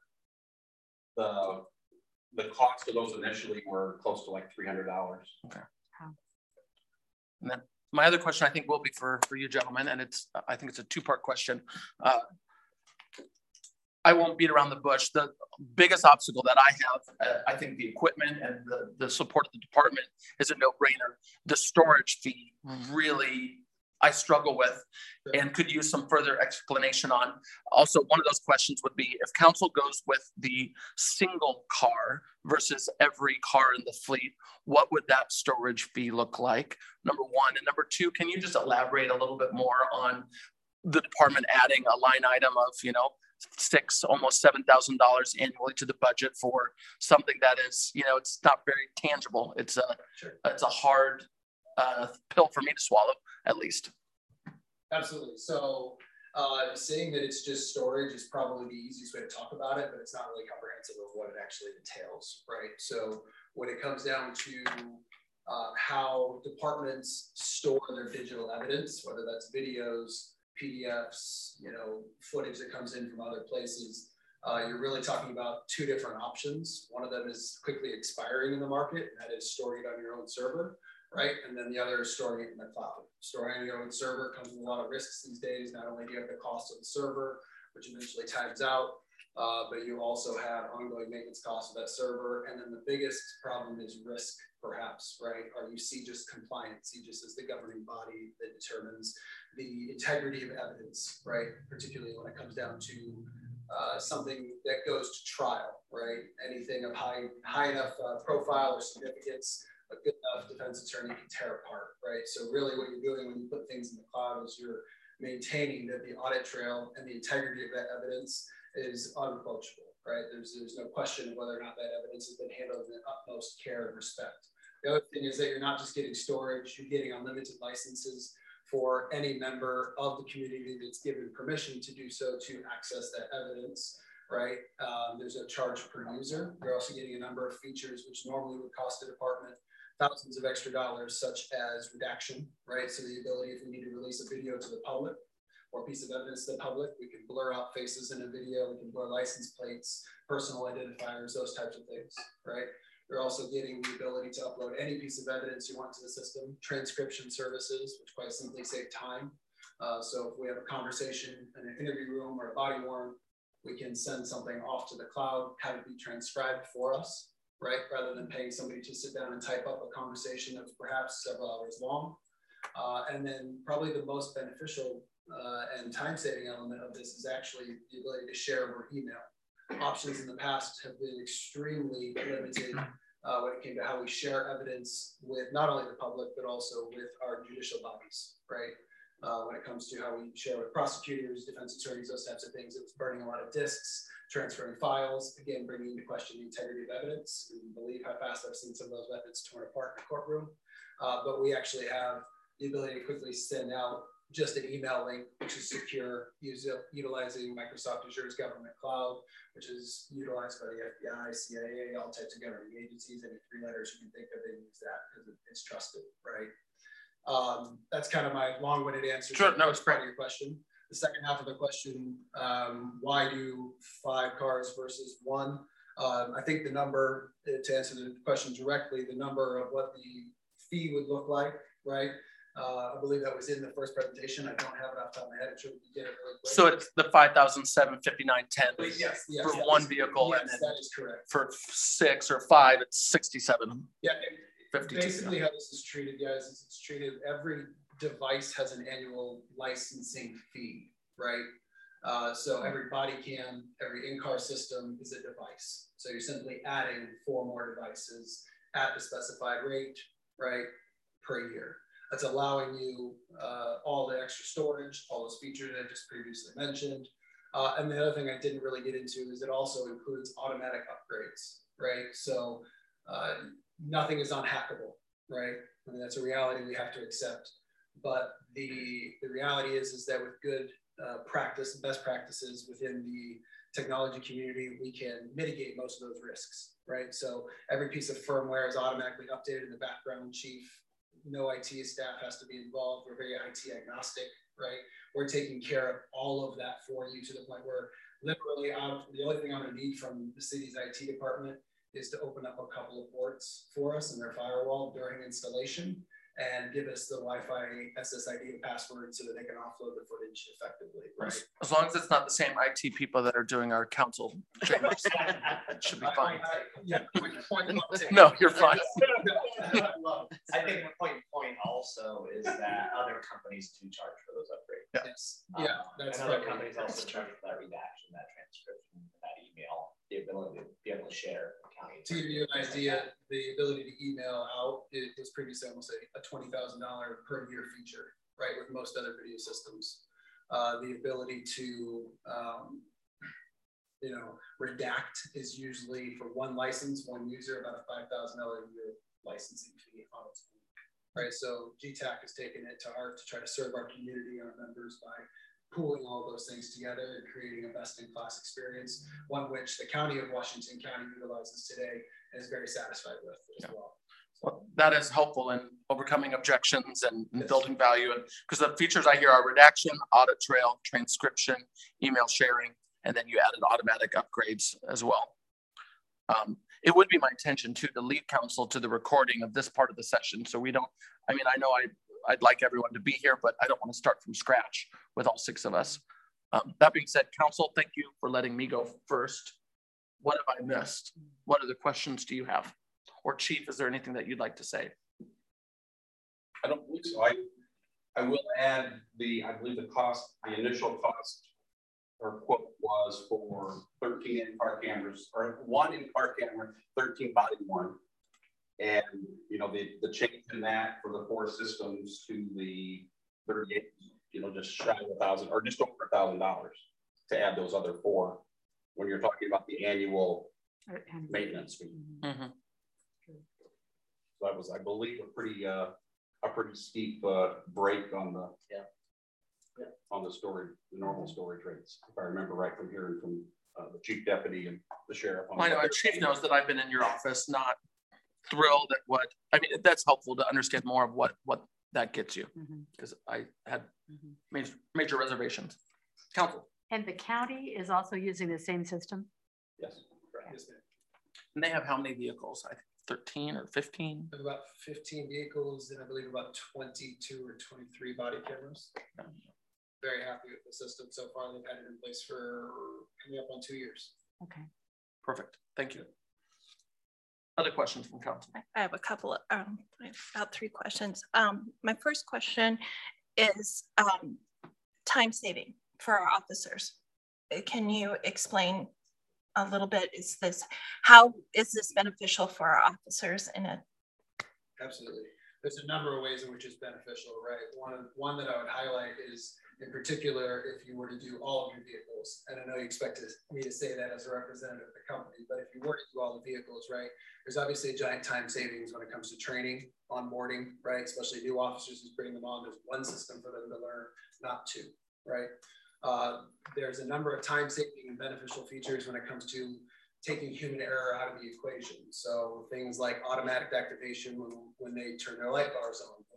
Speaker 11: the cost of those initially were close to like $300.
Speaker 1: Okay. And then my other question, I think, will be for you gentlemen, and I think it's a 2-part question. I won't beat around the bush. The biggest obstacle that I have, I think the equipment and the support of the department is a no-brainer. The storage fee really I struggle with and could use some further explanation on. Also, one of those questions would be, if council goes with the single car versus every car in the fleet, what would that storage fee look like? Number one. And number two, can you just elaborate a little bit more on the department adding a line item of, $6,000, almost $7,000 annually to the budget for something that is, it's not very tangible. It's a hard pill for me to swallow, at least.
Speaker 12: Absolutely. So saying that it's just storage is probably the easiest way to talk about it, but it's not really comprehensive of what it actually entails, right? So when it comes down to how departments store their digital evidence, whether that's videos, PDFs, footage that comes in from other places, you're really talking about 2 different options. One of them is quickly expiring in the market, and that is storing it on your own server, right? And then the other is storing it in the cloud. Storing on your own server comes with a lot of risks these days. Not only do you have the cost of the server, which eventually times out, but you also have ongoing maintenance costs of that server. And then the biggest problem is risk, perhaps, right? Are you CJIS compliant? CJIS is the governing body that determines the integrity of evidence, right? Particularly when it comes down to something that goes to trial, right? Anything of high enough profile or significance, a good enough defense attorney can tear apart, right? So really what you're doing when you put things in the cloud is you're maintaining that the audit trail and the integrity of that evidence is unapproachable, right? There's no question of whether or not that evidence has been handled with the utmost care and respect. The other thing is that you're not just getting storage, you're getting unlimited licenses for any member of the community that's given permission to do so to access that evidence, right? There's a charge per user. You're also getting a number of features which normally would cost the department thousands of extra dollars, such as redaction, right? So the ability, if we need to release a video to the public or a piece of evidence to the public, we can blur out faces in a video, we can blur license plates, personal identifiers, those types of things, right? You're also getting the ability to upload any piece of evidence you want to the system, transcription services, which quite simply save time. So if we have a conversation in an interview room or a body worn, we can send something off to the cloud, have it be transcribed for us, right? Rather than paying somebody to sit down and type up a conversation that's perhaps several hours long. And then probably the most beneficial and time-saving element of this is actually the ability to share over email. Options in the past have been extremely limited when it came to how we share evidence with not only the public, but also with our judicial bodies, right? When it comes to how we share with prosecutors, defense attorneys, those types of things, it was burning a lot of disks, transferring files, again, bringing into question the integrity of evidence. You believe how fast I've seen some of those methods torn apart in the courtroom. But we actually have the ability to quickly send out just an email link, which is secure, utilizing Microsoft Azure's government cloud, which is utilized by the FBI, CIA, all types of government agencies. Any 3 letters you can think of, they use that because it's trusted, right? That's kind of my long-winded answer.
Speaker 1: Sure, no, it's
Speaker 12: part of your question. The second half of the question, why do 5 cars versus 1? I think the number, to answer the question directly, the number of what the fee would look like, right? I believe that was in the first presentation. I don't have it off the top of my head. I'm sure we can get it really quick.
Speaker 1: So it's the $5,759.10
Speaker 12: yes,
Speaker 1: for one vehicle.
Speaker 12: Yes,
Speaker 1: and then
Speaker 12: that is correct.
Speaker 1: for 6 or 5, it's 67.
Speaker 12: Yeah,
Speaker 1: 52.
Speaker 12: basically how this is treated, guys, is it's treated, every device has an annual licensing fee, right? So every body cam, every in-car system is a device. So you're simply adding 4 more devices at the specified rate, right, per year. That's allowing you all the extra storage, all those features I just previously mentioned. And the other thing I didn't really get into is it also includes automatic upgrades, right? So nothing is unhackable, right? I mean, that's a reality we have to accept. But the reality is that with good practice, best practices within the technology community, we can mitigate most of those risks, right? So every piece of firmware is automatically updated in the background, chief. No IT staff has to be involved. We're very IT agnostic, right? We're taking care of all of that for you to the point where literally the only thing I'm going to need from the city's IT department is to open up a couple of ports for us in their firewall during installation and give us the Wi-Fi SSID and password so that they can offload the footage effectively, right?
Speaker 1: As long as it's not the same IT people that are doing our council chambers, it should be fine. No, you're fine.
Speaker 13: I think the point also is that other companies do charge for those upgrades.
Speaker 12: Yes. Yeah, that's
Speaker 13: and other
Speaker 12: right.
Speaker 13: companies also charge for that redaction, that transcription, that email, the ability to be able to share the county.
Speaker 12: To give you an idea, the ability to email out, it was previously almost a $20,000 per year feature, right? With most other video systems. The ability to, redact is usually for one license, one user, about a $5,000 a year licensing fee on its own, right? So GTAC has taken it to heart to try to serve our community, our members, by pooling all of those things together and creating a best-in-class experience, one which the County of Washington County utilizes today and is very satisfied with as well.
Speaker 1: Well, that is helpful in overcoming objections and building value. And because the features I hear are redaction, audit trail, transcription, email sharing, and then you added automatic upgrades as well. It would be my intention too to lead council to the recording of this part of the session. So we don't, I know I'd like everyone to be here, but I don't want to start from scratch with all 6 of us. That being said, council, thank you for letting me go first. What have I missed? What other questions do you have? Or Chief, is there anything that you'd like to say?
Speaker 11: I don't believe so. I will add I believe the initial cost or quote was for 13 in-car cameras, or 1 in-car camera, 13 body worn. And the change in that for the 4 systems to the 38, just shy of $1,000 or just over $1,000 to add those other 4 when you're talking about the annual maintenance fee.
Speaker 1: Mm-hmm.
Speaker 11: So that was, I believe, a pretty steep break on the on the normal storage rates, if I remember right from hearing from the chief deputy and the sheriff.
Speaker 1: Well, I know our chief knows that I've been in your office, not thrilled at that's helpful to understand more of what that gets you, because I had major reservations. Council.
Speaker 4: And the county is also using the same system?
Speaker 11: Yes.
Speaker 12: Yes,
Speaker 1: and they have how many vehicles? I think 13 or 15?
Speaker 12: About 15 vehicles and I believe about 22 or 23 body cameras. Very happy with the system so far. They've had it in place for coming up on 2 years.
Speaker 4: Okay.
Speaker 1: Perfect. Thank you. Other questions from council?
Speaker 9: I have a couple of, about 3 questions. My first question is time saving for our officers. Can you explain a little bit, how is this beneficial for our officers in it?
Speaker 12: Absolutely. There's a number of ways in which it's beneficial, right? One that I would highlight is, in particular, if you were to do all of your vehicles, and I know you expect me to say that as a representative of the company, but if you were to do all the vehicles, right, there's obviously a giant time savings when it comes to training, onboarding, right? Especially new officers who's bringing them on. There's 1 system for them to learn, not 2, right? There's a number of time saving and beneficial features when it comes to taking human error out of the equation. So things like automatic activation when they turn their light bars on,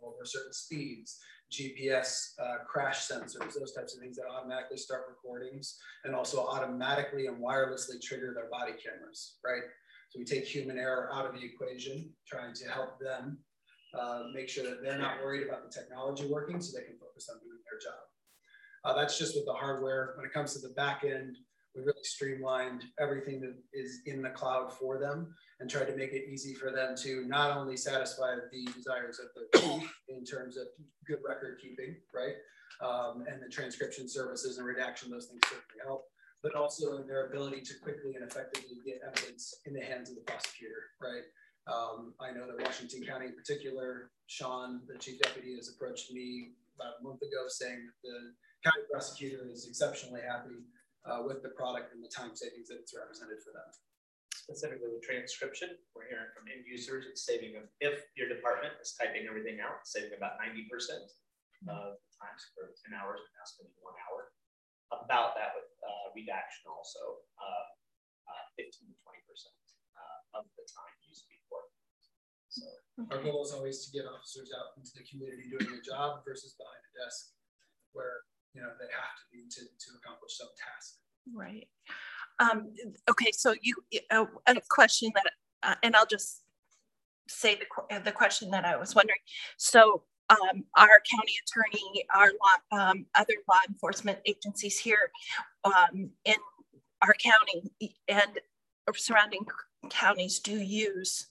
Speaker 12: over certain speeds, GPS crash sensors, those types of things that automatically start recordings and also automatically and wirelessly trigger their body cameras, right? So we take human error out of the equation, trying to help them make sure that they're not worried about the technology working so they can focus on doing their job. That's just with the hardware. When it comes to the back end, we really streamlined everything that is in the cloud for them and tried to make it easy for them to not only satisfy the desires of their chief in terms of good record keeping, right? And the transcription services and redaction, those things certainly help, but also in their ability to quickly and effectively get evidence in the hands of the prosecutor, right? I know that Washington County in particular, Sean, the chief deputy, has approached me about a month ago saying that the county prosecutor is exceptionally happy with the product and the time savings that it's represented for them.
Speaker 13: Specifically with transcription, we're hearing from end users, it's saving them, if your department is typing everything out, saving about 90% of the times for 10 hours, and now spending 1 hour. About that with redaction also, 15 to 20% of the time used before. So
Speaker 12: our goal is always to get officers out into the community doing their job versus behind a desk where, you know, they have to be to accomplish some task.
Speaker 9: Right. Okay, so a question that, and I'll just say the question that I was wondering. So our county attorney, our other law enforcement agencies here in our county and surrounding counties do use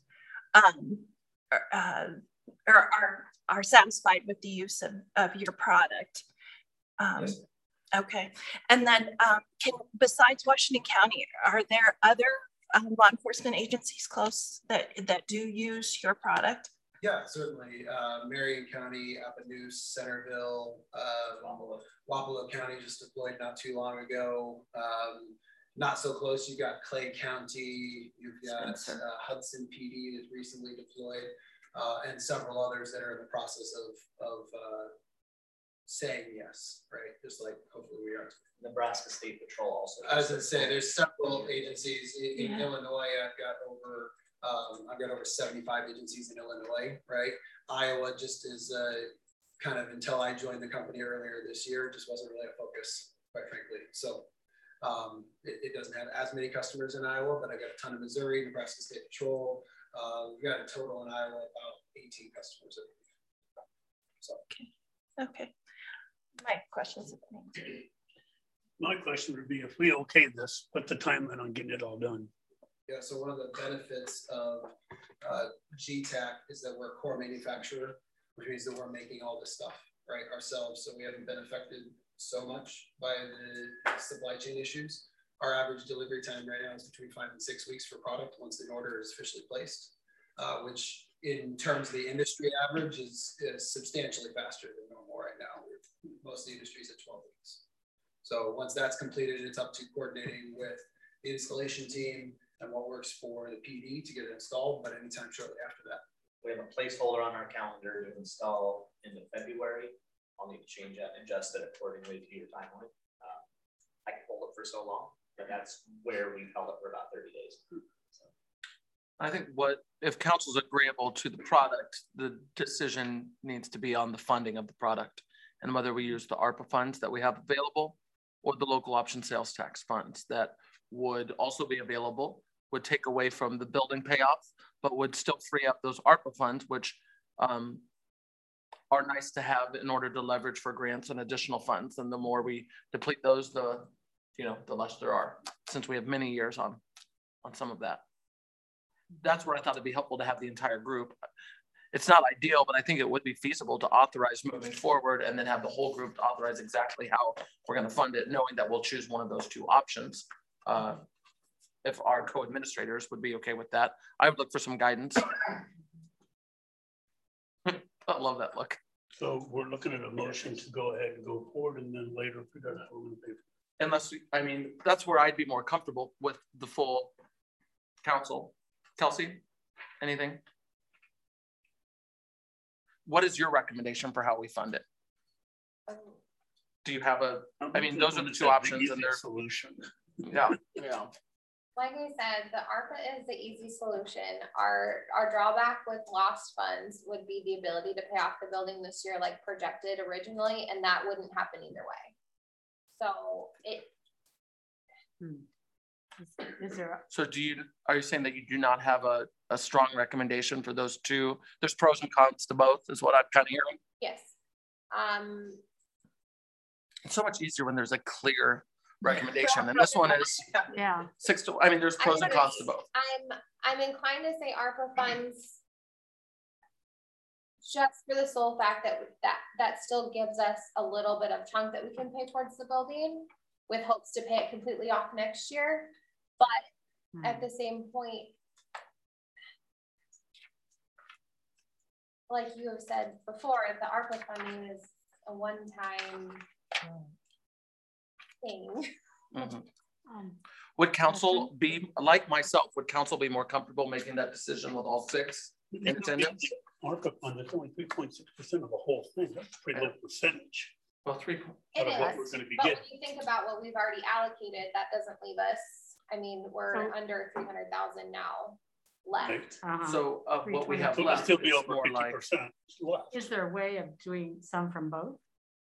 Speaker 9: or are satisfied with the use of your product.
Speaker 12: Yes.
Speaker 9: Okay, and then besides Washington County, are there other law enforcement agencies close that do use your product?
Speaker 12: Yeah, certainly. Marion County, Appanoose, Centerville, Wapello County just deployed not too long ago. Not so close, you got Clay County, you've got Hudson PD that recently deployed, and several others that are in the process of saying yes, right? Just like hopefully we are.
Speaker 13: Nebraska State Patrol also.
Speaker 12: As I say, there's several agencies in Illinois. I've got over 75 agencies in Illinois, right? Iowa just is kind of, until I joined the company earlier this year, just wasn't really a focus, quite frankly. So it doesn't have as many customers in Iowa, but I got a ton of Missouri, Nebraska State Patrol. We've got a total in Iowa about 18 customers. So.
Speaker 9: Okay. My questions have been answered.
Speaker 3: My question would be, if we okay this, what's the timeline on getting it all done?
Speaker 12: Yeah, so one of the benefits of GTAC is that we're a core manufacturer, which means that we're making all this stuff, right, ourselves. So we haven't been affected so much by the supply chain issues. Our average delivery time right now is between 5 and 6 weeks for product once the order is officially placed, which in terms of the industry average is substantially faster than normal right now. Most of the industry is at 12 weeks. So once that's completed, it's up to coordinating with the installation team and what works for the PD to get it installed, but anytime shortly after that.
Speaker 13: We have a placeholder on our calendar to install in February. I'll need to change that and adjust it accordingly to your timeline. I can hold it for so long, but that's where we've held it for about 30 days. So.
Speaker 1: I think if council's agreeable to the product, the decision needs to be on the funding of the product and whether we use the ARPA funds that we have available or the local option sales tax funds that would also be available, would take away from the building payoff, but would still free up those ARPA funds, which are nice to have in order to leverage for grants and additional funds. And the more we deplete those, the less there are, since we have many years on some of that. That's where I thought it'd be helpful to have the entire group. It's not ideal, but I think it would be feasible to authorize moving forward and then have the whole group to authorize exactly how we're going to fund it, knowing that we'll choose one of those two options. If our co-administrators would be okay with that, I would look for some guidance. I love that look.
Speaker 3: So we're looking at a motion to go ahead and go forward, and then later figure out how we're going to pay for it.
Speaker 1: That's where I'd be more comfortable with the full council. Kelsey, anything? What is your recommendation for how we fund it? Do you have those are the two options, and there's
Speaker 3: solution.
Speaker 1: Yeah.
Speaker 6: Like I said, the ARPA is the easy solution. Our drawback with lost funds would be the ability to pay off the building this year like projected originally, and that wouldn't happen either way. So it.
Speaker 4: Is there?
Speaker 1: So are you saying that you do not have a strong recommendation for those two? There's pros and cons to both, is what I'm kind of hearing.
Speaker 6: Yes.
Speaker 1: It's so much easier when there's a clear recommendation, and this one is 6 to. I mean, there's pros and cons to both.
Speaker 6: I'm inclined to say ARPA funds, just for the sole fact that still gives us a little bit of chunk that we can pay towards the building, with hopes to pay it completely off next year. But at the same point, like you have said before, the ARPA funding is a one-time thing.
Speaker 1: Would council be, like myself, would council be more comfortable making that decision with all 6 in attendance?
Speaker 3: ARPA fund is only 3.6% of the whole thing. That's a pretty low percentage.
Speaker 1: Well, 3.
Speaker 6: It is,
Speaker 3: what we're going to be
Speaker 6: but
Speaker 3: getting.
Speaker 6: when you think about what we've already allocated, that doesn't leave us. I mean, we're under 300,000 now left.
Speaker 1: So what we have
Speaker 3: So
Speaker 1: left
Speaker 3: still be
Speaker 1: is
Speaker 3: over
Speaker 1: more
Speaker 3: 50%
Speaker 1: like.
Speaker 3: left.
Speaker 4: Is there a way of doing some from both?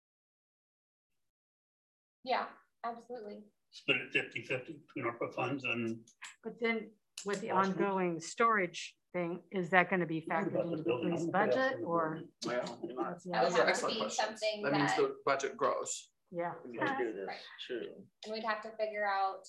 Speaker 6: Yeah, absolutely.
Speaker 3: Split it 50-50 between ARPA funds and.
Speaker 4: But then with the ongoing storage thing, is that going to be factored into the police budget or?
Speaker 1: Well,
Speaker 6: That would have to be something
Speaker 1: that means the budget grows.
Speaker 4: Yeah.
Speaker 6: Right. And we'd have to figure out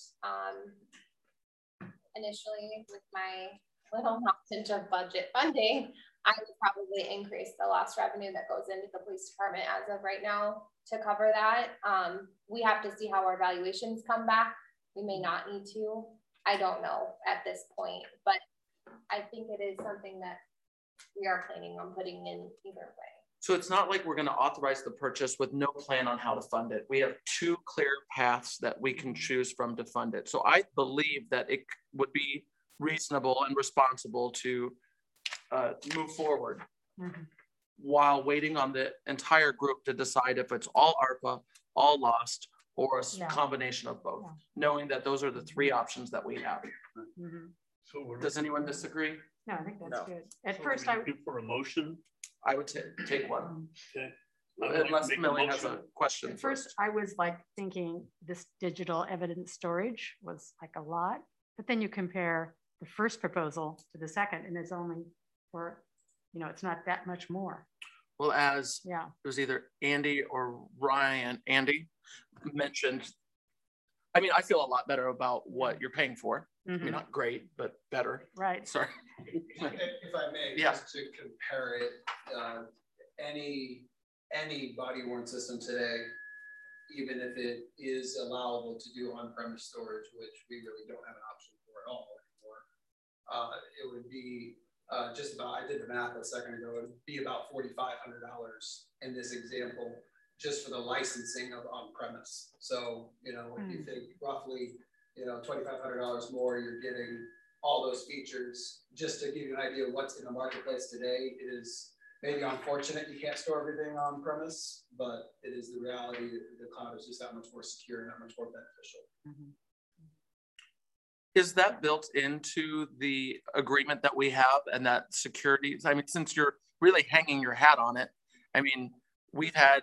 Speaker 6: initially with my little knowledge of budget funding, I would probably increase the lost revenue that goes into the police department as of right now to cover that. We have to see how our valuations come back. We may not need to. I don't know at this point, but I think it is something that we are planning on putting in either way.
Speaker 1: So it's not like we're going to authorize the purchase with no plan on how to fund it. We have 2 clear paths that we can choose from to fund it. So I believe that it would be reasonable and responsible to move forward while waiting on the entire group to decide if it's all ARPA, all lost, or a combination of both, knowing that those are the 3 options that we have.
Speaker 3: So
Speaker 1: does anyone disagree?
Speaker 4: No, I think that's good. At first, I would
Speaker 3: for a motion.
Speaker 1: I would take one.
Speaker 3: Okay.
Speaker 1: Unless Millie has a question.
Speaker 4: At first, I was like thinking this digital evidence storage was like a lot, but then you compare the first proposal to the second, and it's only for, it's not that much more.
Speaker 1: Well, as it was either Andy or Ryan, Andy mentioned, I mean, I feel a lot better about what you're paying for. I mean, not great, but better.
Speaker 4: Right.
Speaker 1: Sorry.
Speaker 12: If I may, just to compare it, any body worn system today, even if it is allowable to do on-premise storage, which we really don't have an option for at all anymore, it would be just about, I did the math a second ago, it would be about $4,500 in this example, just for the licensing of on-premise. So, if you think roughly, $2,500 more, you're getting all those features. Just to give you an idea of what's in the marketplace today, it is maybe unfortunate you can't store everything on premise, but it is the reality that the cloud is just that much more secure and that much more beneficial.
Speaker 1: Is that built into the agreement that we have and that security? I mean, since you're really hanging your hat on it, I mean, we've had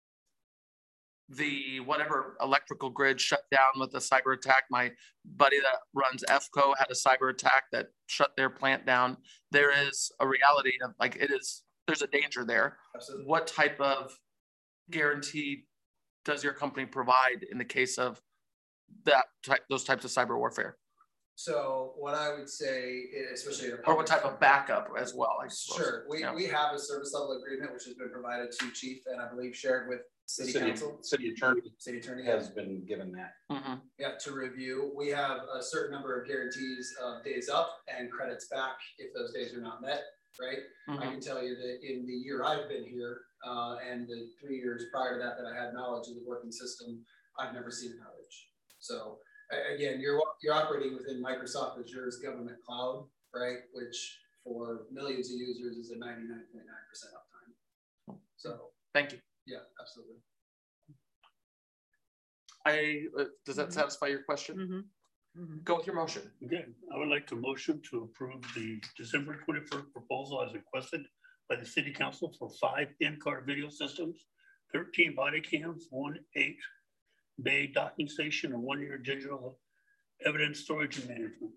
Speaker 1: the whatever electrical grid shut down with a cyber attack. My buddy that runs EFCO had a cyber attack that shut their plant down. There is a reality of there's a danger there.
Speaker 12: Absolutely.
Speaker 1: What type of guarantee does your company provide in the case of those types of cyber warfare?
Speaker 12: So what I would say, especially
Speaker 1: or what type of backup as well, I suppose.
Speaker 12: Sure, we have a service level agreement which has been provided to Chief and I believe shared with City Council.
Speaker 11: City Attorney has been given that.
Speaker 12: Yeah, to review. We have a certain number of guarantees of days up and credits back if those days are not met, right? I can tell you that in the year I've been here and the 3 years prior to that I had knowledge of the working system, I've never seen an outage. So again, you're operating within Microsoft Azure's government cloud, right? Which for millions of users is a 99.9% uptime. So
Speaker 1: thank you.
Speaker 12: Yeah, absolutely.
Speaker 1: Does that satisfy your question? Go with your motion.
Speaker 3: Okay, I would like to motion to approve the December 21st proposal as requested by the city council for 5 in-car video systems, 13 body cams, 1 8-bay docking station, and 1-year digital evidence storage and management.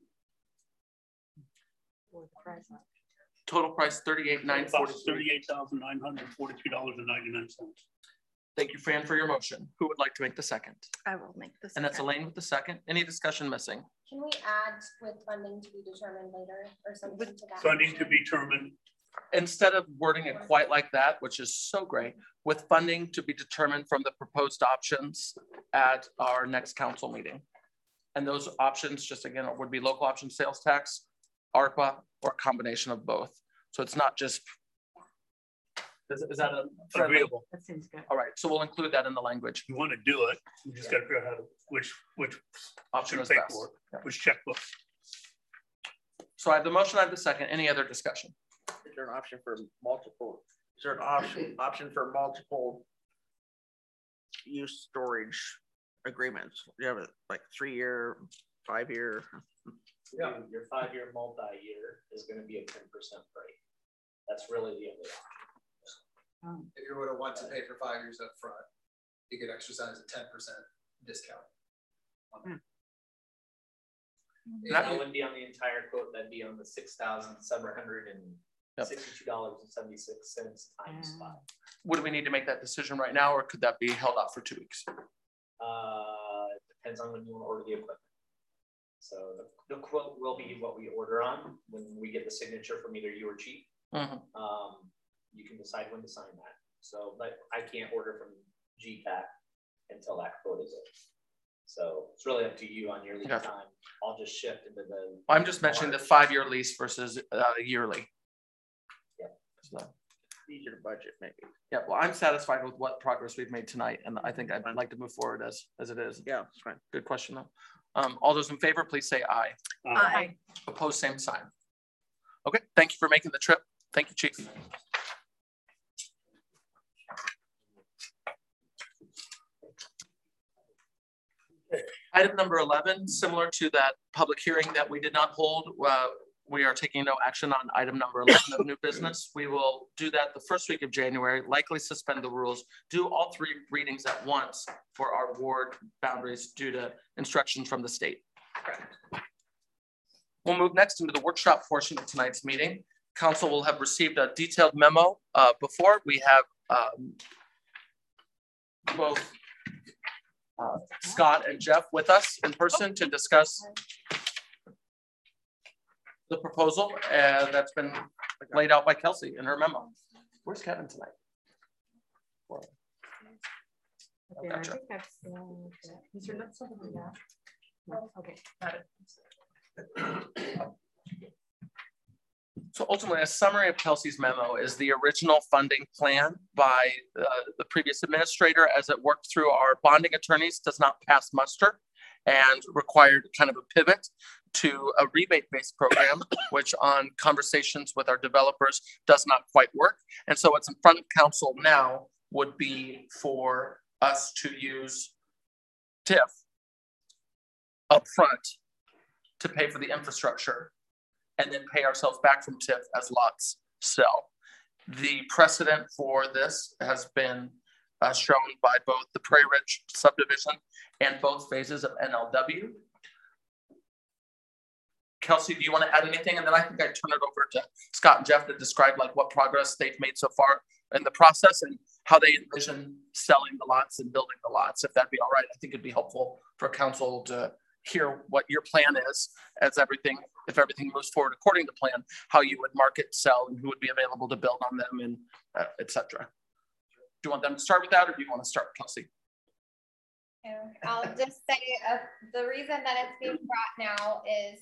Speaker 1: Total price $38,943.
Speaker 3: $38,942.99.
Speaker 1: Thank you, Fran, for your motion. Who would like to make the second?
Speaker 9: I will make this.
Speaker 1: And that's Elaine with the second. Any discussion missing?
Speaker 6: Can we add with funding to be determined later or something to that?
Speaker 3: Funding to be determined.
Speaker 1: Instead of wording it quite like that, which is so great, with funding to be determined from the proposed options at our next council meeting. And those options, just again, would be local option sales tax, ARPA, or a combination of both. So it's not just, is that
Speaker 3: agreeable?
Speaker 4: That seems good.
Speaker 1: All right, so we'll include that in the language.
Speaker 3: You want to do it, you just got to figure out how to, which
Speaker 1: option is
Speaker 3: pay
Speaker 1: best.
Speaker 3: for it,
Speaker 1: Yeah.
Speaker 3: which checkbook.
Speaker 1: So I have the motion, I have the second. Any other discussion?
Speaker 14: Is there an option for multiple? Is there an option for multiple use storage agreements? You have it like 3-year, 5-year.
Speaker 13: Yeah, your 5-year multi-year is going to be a 10% rate. That's really the only option.
Speaker 12: If you were to want to pay for 5 years up front, you could exercise a 10% discount.
Speaker 13: That wouldn't be on the entire quote. That'd be on the $6,762.76 times 5.
Speaker 1: Would we need to make that decision right now, or could that be held out for 2 weeks?
Speaker 13: Depends on when you want to order the equipment. So the quote will be what we order on when we get the signature from either you or Chief. You can decide when to sign that. So, but I can't order from GPAC until that quote is in. So it's really up to you on your lead time. I'll just shift into the.
Speaker 1: I'm just mentioning the 5-year lease versus yearly.
Speaker 13: Yeah.
Speaker 1: So,
Speaker 14: easier budget, maybe.
Speaker 1: Yeah, well, I'm satisfied with what progress we've made tonight, and I think I'd like to move forward as it is.
Speaker 14: Yeah, that's fine.
Speaker 1: Good question, though. All those in favor, please say aye.
Speaker 9: Aye.
Speaker 1: Opposed, same sign. Okay, thank you for making the trip. Thank you, Chief. Item number 11, similar to that public hearing that we did not hold, we are taking no action on item number 11 of new business. We will do that the first week of January, likely suspend the rules, do all 3 readings at once for our ward boundaries due to instructions from the state. We'll move next into the workshop portion of tonight's meeting. Council will have received a detailed memo before. We have both Scott and Jeff with us in person to discuss the proposal that's been laid out by Kelsey in her memo. Where's Kevin tonight?
Speaker 4: Yeah, I think that's is there not something like that? No. Okay, got it.
Speaker 1: So ultimately, a summary of Kelsey's memo is the original funding plan by the previous administrator as it worked through our bonding attorneys does not pass muster and required kind of a pivot to a rebate-based program, which on conversations with our developers does not quite work. And so what's in front of council now would be for us to use TIF upfront to pay for the infrastructure and then pay ourselves back from TIF as lots sell. The precedent for this has been shown by both the Prairie Ridge subdivision and both phases of NLW. Kelsey, do you want to add anything? And then I think I turn it over to Scott and Jeff to describe like what progress they've made so far in the process and how they envision selling the lots and building the lots. If that'd be all right, I think it'd be helpful for council to hear what your plan is as everything, if everything moves forward according to plan, how you would market, sell, and who would be available to build on them, and et cetera. Do you want them to start with that, or do you want to start, Kelsey?
Speaker 6: Yeah, I'll just say the reason that it's being brought now is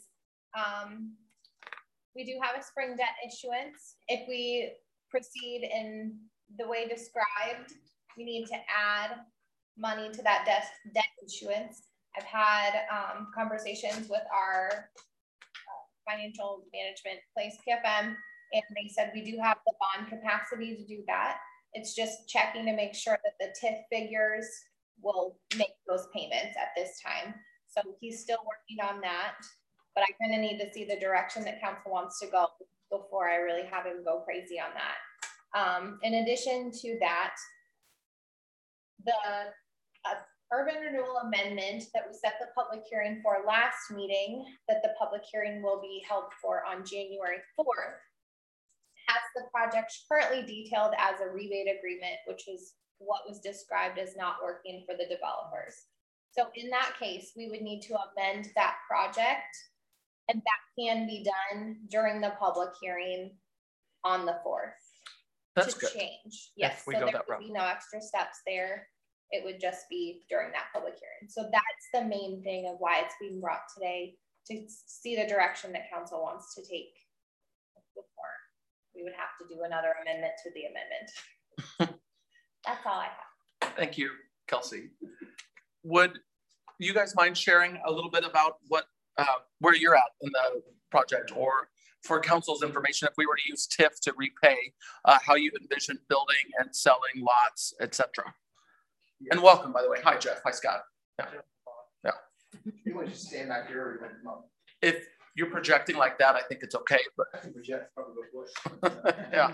Speaker 6: we do have a spring debt issuance. If we proceed in the way described, we need to add money to that debt issuance. I've had conversations with our financial management place, PFM, and they said we do have the bond capacity to do that. It's just checking to make sure that the TIF figures will make those payments at this time. So he's still working on that, but I kind of need to see the direction that council wants to go before I really have him go crazy on that. In addition to that, the urban renewal amendment that we set the public hearing for last meeting, that the public hearing will be held for on January 4th, has the project currently detailed as a rebate agreement, which is what was described as not working for the developers. So in that case, we would need to amend that project, and that can be done during the public hearing on the 4th.
Speaker 1: That's
Speaker 6: to
Speaker 1: good.
Speaker 6: Change. Yes,
Speaker 1: we
Speaker 6: so
Speaker 1: go
Speaker 6: there
Speaker 1: that
Speaker 6: would
Speaker 1: route.
Speaker 6: be no extra steps there. It would just be during that public hearing. So that's the main thing of why it's being brought today, to see the direction that council wants to take before we would have to do another amendment to the amendment. That's all I have.
Speaker 1: Thank you, Kelsey. Would you guys mind sharing a little bit about what where you're at in the project, or for council's information, if we were to use TIF to repay, how you envision building and selling lots, etc. Yeah. And welcome, by the way. Hi, Jeff. Hi, Scott. Yeah. Yeah.
Speaker 12: You want to just stand back here, or you want to come up?
Speaker 1: If you're projecting like that, I think it's okay. But
Speaker 12: I think project probably goes worse.
Speaker 1: Yeah.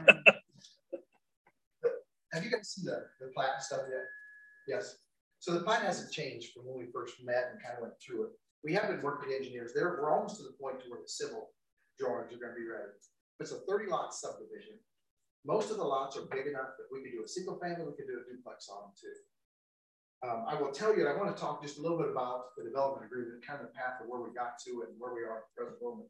Speaker 12: Have you guys seen the plat stuff yet? Yes. So the plat hasn't changed from when we first met and kind of went through it. We have been working with engineers. We're almost to the point to where the civil drawings are going to be ready. It's a 30-lot subdivision. Most of the lots are big enough that we could do a single family, we could do a duplex on them too. I will tell you, I want to talk just a little bit about the development agreement, kind of the path of where we got to and where we are at the present moment.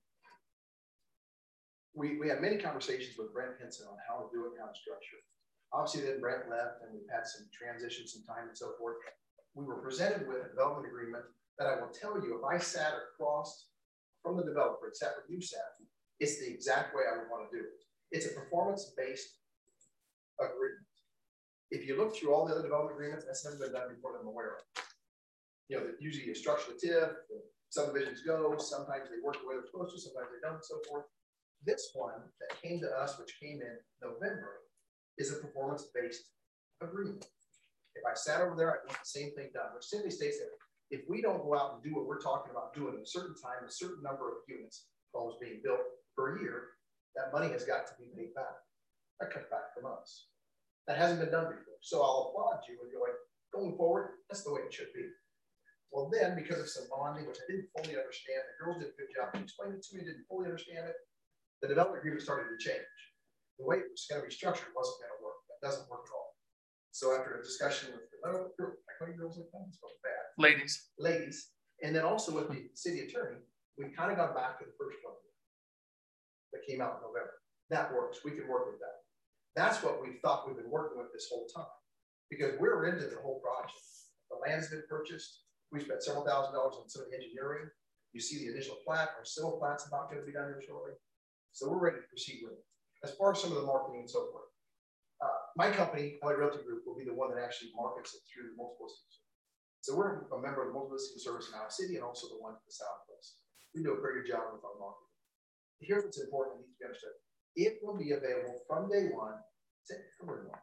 Speaker 12: We had many conversations with Brent Henson on how to do it and how to structure it. Obviously, then Brent left and we've had some transitions, some time and so forth. We were presented with a development agreement that I will tell you, if I sat across from the developer, except for you sat, it's the exact way I would want to do it. It's a performance-based agreement. If you look through all the other development agreements, that's never been done before that I'm aware of. You know, usually you structure the TIF, the subdivisions go, sometimes they work the way they're supposed to, sometimes they don't, and so forth. This one that came to us, which came in November, is a performance-based agreement. If I sat over there, I'd want the same thing done, which simply states that if we don't go out and do what we're talking about doing at a certain time, a certain number of units, homes being built per year, that money has got to be paid back. That comes back from us. That hasn't been done before. So I'll applaud you and going forward, that's the way it should be. Well, then, because of some bonding, which I didn't fully understand, the girls did a good job explaining it to me, didn't fully understand it, the development agreement started to change. The way it was going to be structured wasn't going to work. That doesn't work at all. So after a discussion with the group, I call you girls like that, it's so bad.
Speaker 1: Ladies.
Speaker 12: And then also with the city attorney, we kind of got back to the first one that came out in November. That works. We can work with that. That's what we thought we've been working with this whole time, because we're into the whole project. The land's been purchased. We spent several $1,000s on some of the engineering. You see the initial plat, our civil plat's about going to be done here shortly. So we're ready to proceed with it. As far as some of the marketing and so forth, my company, LA Realty Group, will be the one that actually markets it through the multiple listing. So we're a member of the multiple listing service in our city and also the one to the southwest. We do a very good job with our marketing. Here's what's important that needs to be understood. It will be available from day one to everyone.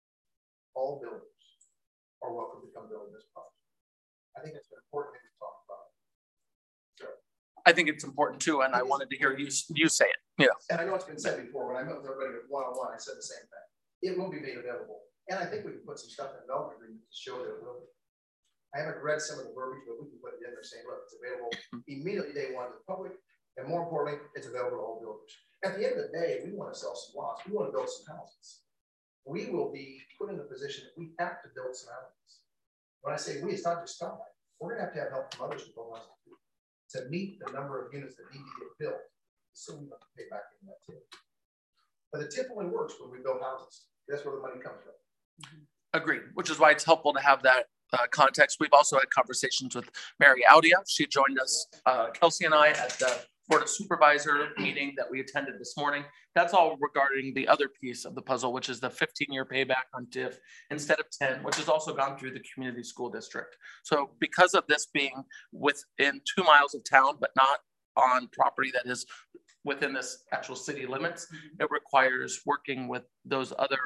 Speaker 12: All builders are welcome to come build this project. I think that's an important thing to talk about. So,
Speaker 1: I think it's important too, and I wanted to hear you say it. Yeah.
Speaker 12: And I know it's been said before, when I met with everybody one-on-one, I said the same thing. It will be made available. And I think we can put some stuff in the development agreement to show that it will be. I haven't read some of the verbiage, but we can put it in there saying, look, it's available immediately day one to the public. And more importantly, it's available to all builders. At the end of the day, we want to sell some lots. We want to build some houses. We will be put in a position that we have to build some houses. When I say we, it's not just Starlight. We're going to have help from others to build houses to meet the number of units that need to get built. So we have to pay back in that TIF. But the TIF only works when we build houses. That's where the money comes from.
Speaker 1: Agreed, which is why it's helpful to have that context. We've also had conversations with Mary Audia. She joined us, Kelsey and I, at the Board of Supervisor meeting that we attended this morning. That's all regarding the other piece of the puzzle, which is the 15-year payback on TIF instead of 10, which has also gone through the community school district. So because of this being within 2 miles of town, but not on property that is within this actual city limits, it requires working with those other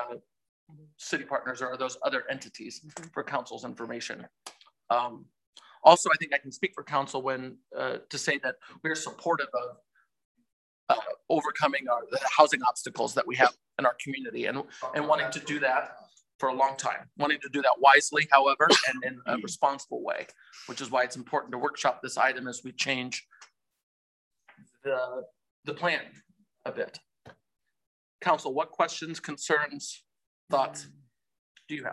Speaker 1: city partners or those other entities for council's information. Also, I think I can speak for council when to say that we're supportive of overcoming the housing obstacles that we have in our community, and wanting to do that for a long time, wanting to do that wisely, however, and in a responsible way, which is why it's important to workshop this item as we change the plan a bit. Council, what questions, concerns, thoughts do you have?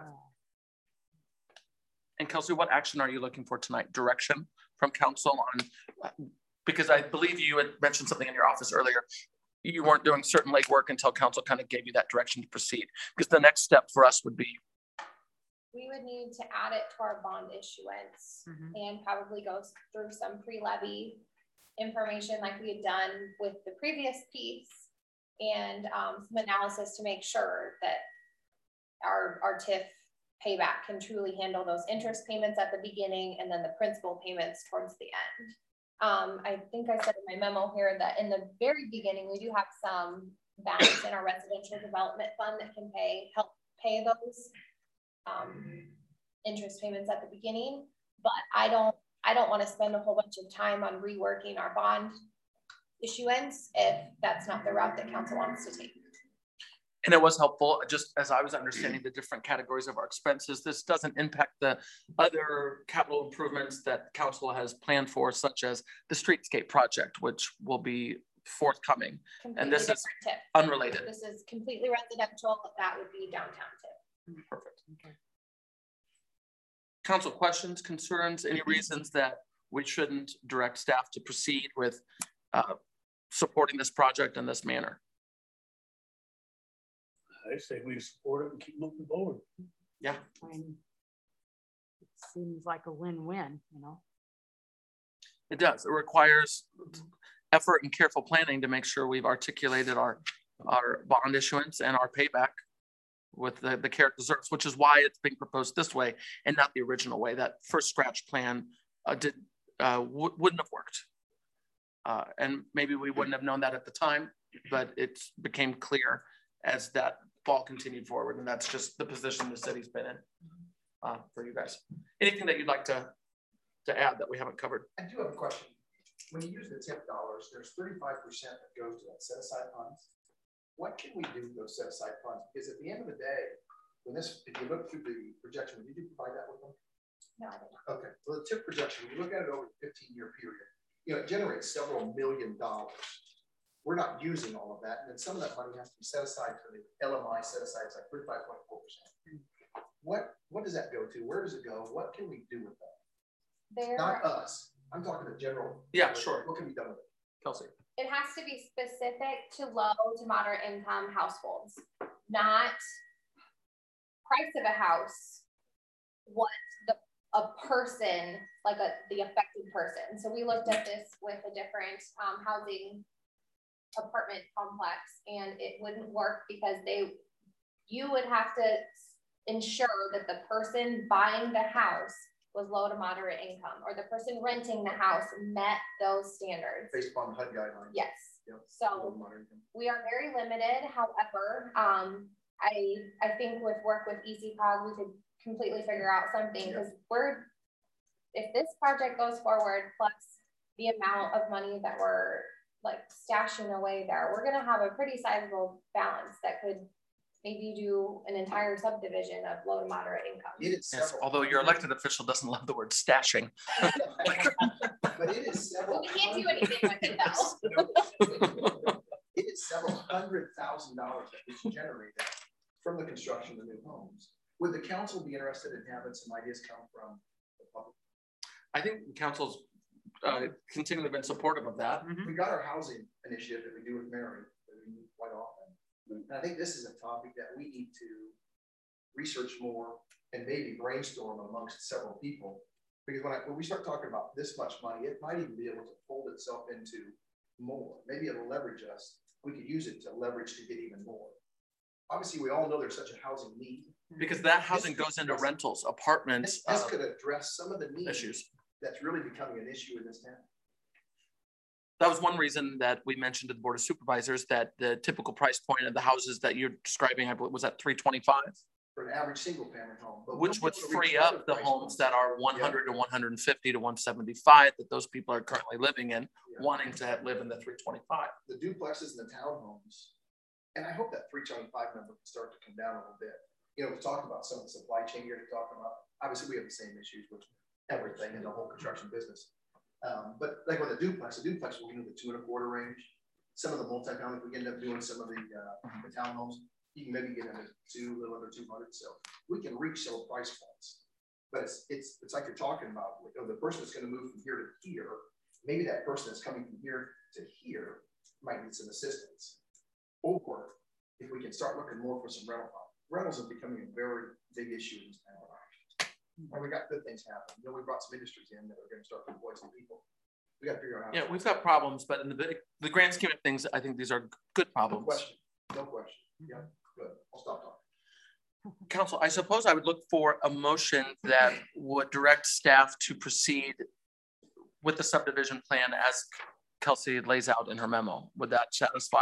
Speaker 1: And Kelsey, what action are you looking for tonight? Direction from council on, because I believe you had mentioned something in your office earlier. You weren't doing certain legwork until council kind of gave you that direction to proceed. Because the next step for us would be,
Speaker 6: we would need to add it to our bond issuance and probably go through some pre-levy information like we had done with the previous piece, and some analysis to make sure that our TIF payback can truly handle those interest payments at the beginning and then the principal payments towards the end. I think I said in my memo here that in the very beginning, we do have some balance in our residential development fund that can help pay those interest payments at the beginning. But I don't want to spend a whole bunch of time on reworking our bond issuance if that's not the route that council wants to take.
Speaker 1: and it was helpful, just as I was understanding the different categories of our expenses. This doesn't impact the other capital improvements that council has planned for, such as the streetscape project, which will be forthcoming.
Speaker 6: Completely
Speaker 1: and this is
Speaker 6: tip.
Speaker 1: unrelated.
Speaker 6: This is completely residential. That would be downtown tip.
Speaker 1: Perfect. Okay. Council questions, concerns, any reasons that we shouldn't direct staff to proceed with supporting this project in this manner?
Speaker 3: I say we support it and keep moving forward.
Speaker 1: Yeah.
Speaker 4: I mean, it seems like a win-win, you know?
Speaker 1: It does. It requires effort and careful planning to make sure we've articulated our bond issuance and our payback with the care it deserves, which is why it's being proposed this way and not the original way. That first scratch plan wouldn't have worked. And maybe we wouldn't have known that at the time, but it became clear as that ball continued forward. And that's just the position the city's been in for you guys. Anything that you'd like to add that we haven't covered?
Speaker 12: I do have a question. When you use the tip dollars, there's 35% that goes to that set aside funds. What can we do with those set aside funds? Because at the end of the day, if you look through the projection, did you provide that with them?
Speaker 6: No, I didn't.
Speaker 12: Okay, well, the tip projection, when you look at it over a 15-year period, it generates several $1 million. We're not using all of that, and then some of that money has to be set aside for the LMI set aside. It's like 35.4%. What does that go to? Where does it go? What can we do with that? Not us. I'm talking the general.
Speaker 1: Yeah, sure.
Speaker 12: What can be done with it?
Speaker 1: Kelsey.
Speaker 6: It has to be specific to low to moderate income households, not price of a house, what a person, like the affected person. So we looked at this with a different housing apartment complex, and it wouldn't work because you would have to ensure that the person buying the house was low to moderate income, or the person renting the house met those standards.
Speaker 12: Based upon HUD guidelines.
Speaker 6: Yes.
Speaker 12: Yep.
Speaker 6: So we are very limited. However, I think with work with EasyCog, we could completely figure out something, because if this project goes forward, plus the amount of money that we're like stashing away there, we're going to have a pretty sizable balance that could maybe do an entire subdivision of low to moderate income.
Speaker 1: Yes, although your elected official doesn't love the word stashing.
Speaker 12: But it is several.
Speaker 6: We can't do anything with it though.
Speaker 12: It is several $100,000 that is generated from the construction of the new homes. Would the council be interested in having some ideas come from the public? I
Speaker 1: think council's continually been supportive of that.
Speaker 12: We got our housing initiative that we do with Mary that we do quite often. And I think this is a topic that we need to research more and maybe brainstorm amongst several people. Because when we start talking about this much money, it might even be able to fold itself into more. Maybe it'll leverage us. We could use it to leverage to get even more. Obviously, we all know there's such a housing need.
Speaker 1: Because that housing goes into rentals, apartments.
Speaker 12: This could address some of the needs
Speaker 1: issues
Speaker 12: that's really becoming an issue in this town.
Speaker 1: That was one reason that we mentioned to the Board of Supervisors that the typical price point of the houses that you're describing, I believe, was at $325.
Speaker 12: for an average single family home. But
Speaker 1: which
Speaker 12: we'll
Speaker 1: would
Speaker 12: be able to
Speaker 1: free
Speaker 12: reach other
Speaker 1: up the
Speaker 12: price
Speaker 1: homes
Speaker 12: points.
Speaker 1: that are 100 to 150 to 175 that those people are currently living in, wanting to live in the 325.
Speaker 12: The duplexes and the townhomes, and I hope that 325 number can start to come down a little bit. You know, we talked about some of the supply chain here, to talk about, obviously we have the same issues with everything in the whole construction business. But like with a duplex we're in the 2.25 range. Some of the multi-family, if we end up doing some of the townhomes, you can maybe get into a little under 200. So we can reach several price points. But it's like you're talking about, you know, the person that's going to move from here to here, maybe that person that's coming from here to here might need some assistance. Or if we can start looking more for some rentals are becoming a very big issue in this town. And we got good things happening. You know, we brought some industries in that are going to start to employ some people. We got to figure out how.
Speaker 1: Yeah, we've got problems, but in the grand scheme of things, I think these are good problems.
Speaker 12: No question. Yeah, good. I'll stop talking.
Speaker 1: Council, I suppose I would look for a motion that would direct staff to proceed with the subdivision plan as Kelsey lays out in her memo. Would that satisfy?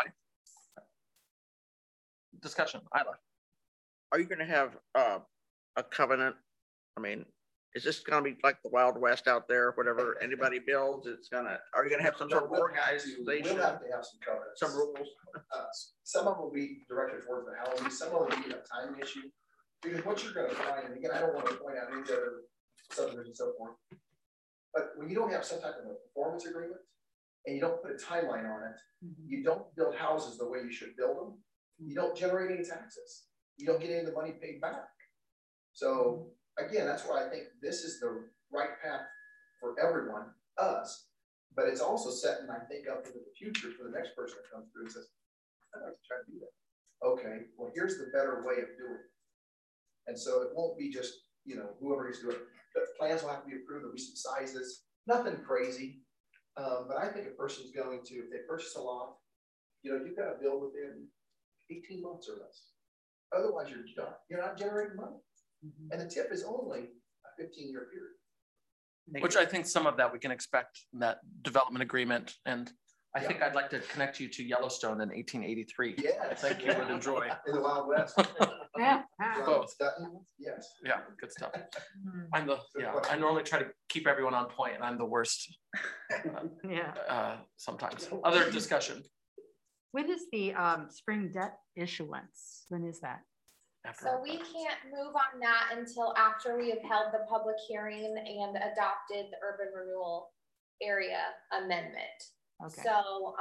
Speaker 1: Discussion, Isla.
Speaker 14: Are you gonna have a covenant? I mean, is this gonna be like the Wild West out there? Whatever anybody builds, are you gonna have some sort of organization?
Speaker 12: We'll have to have some covenants.
Speaker 14: Some rules.
Speaker 12: Some of them will be directed towards the housing. Some of them will be a timing issue. Because what you're gonna find, and again, I don't want to point out any other subdivision and so forth, but when you don't have some type of a performance agreement and you don't put a timeline on it, you don't build houses the way you should build them. You don't generate any taxes. You don't get any of the money paid back. So again, that's why I think this is the right path for everyone, us, but it's also setting, I think, up into the future for the next person that comes through and says, I'd like to try to do that. Okay, well, here's the better way of doing it. And so it won't be just, you know, whoever is doing it. The plans will have to be approved. There'll be some sizes, nothing crazy. But I think a person's going to, if they purchase a lot, you know, you've got to build within 18 months or less. Otherwise, you're done. You're not generating money. And the tip is only a 15-year period.
Speaker 1: Which I think some of that we can expect in that development agreement. And I think I'd like to connect you to Yellowstone in 1883.
Speaker 12: Yeah.
Speaker 1: I think you would enjoy.
Speaker 12: In the Wild West.
Speaker 1: Both.
Speaker 12: Yes.
Speaker 1: Yeah, good stuff. I normally try to keep everyone on point and I'm the worst. Sometimes. Other discussion.
Speaker 4: When is the spring debt issuance? When is that?
Speaker 6: So we can't move on that until after we have held the public hearing and adopted the urban renewal area amendment.
Speaker 4: Okay.
Speaker 6: So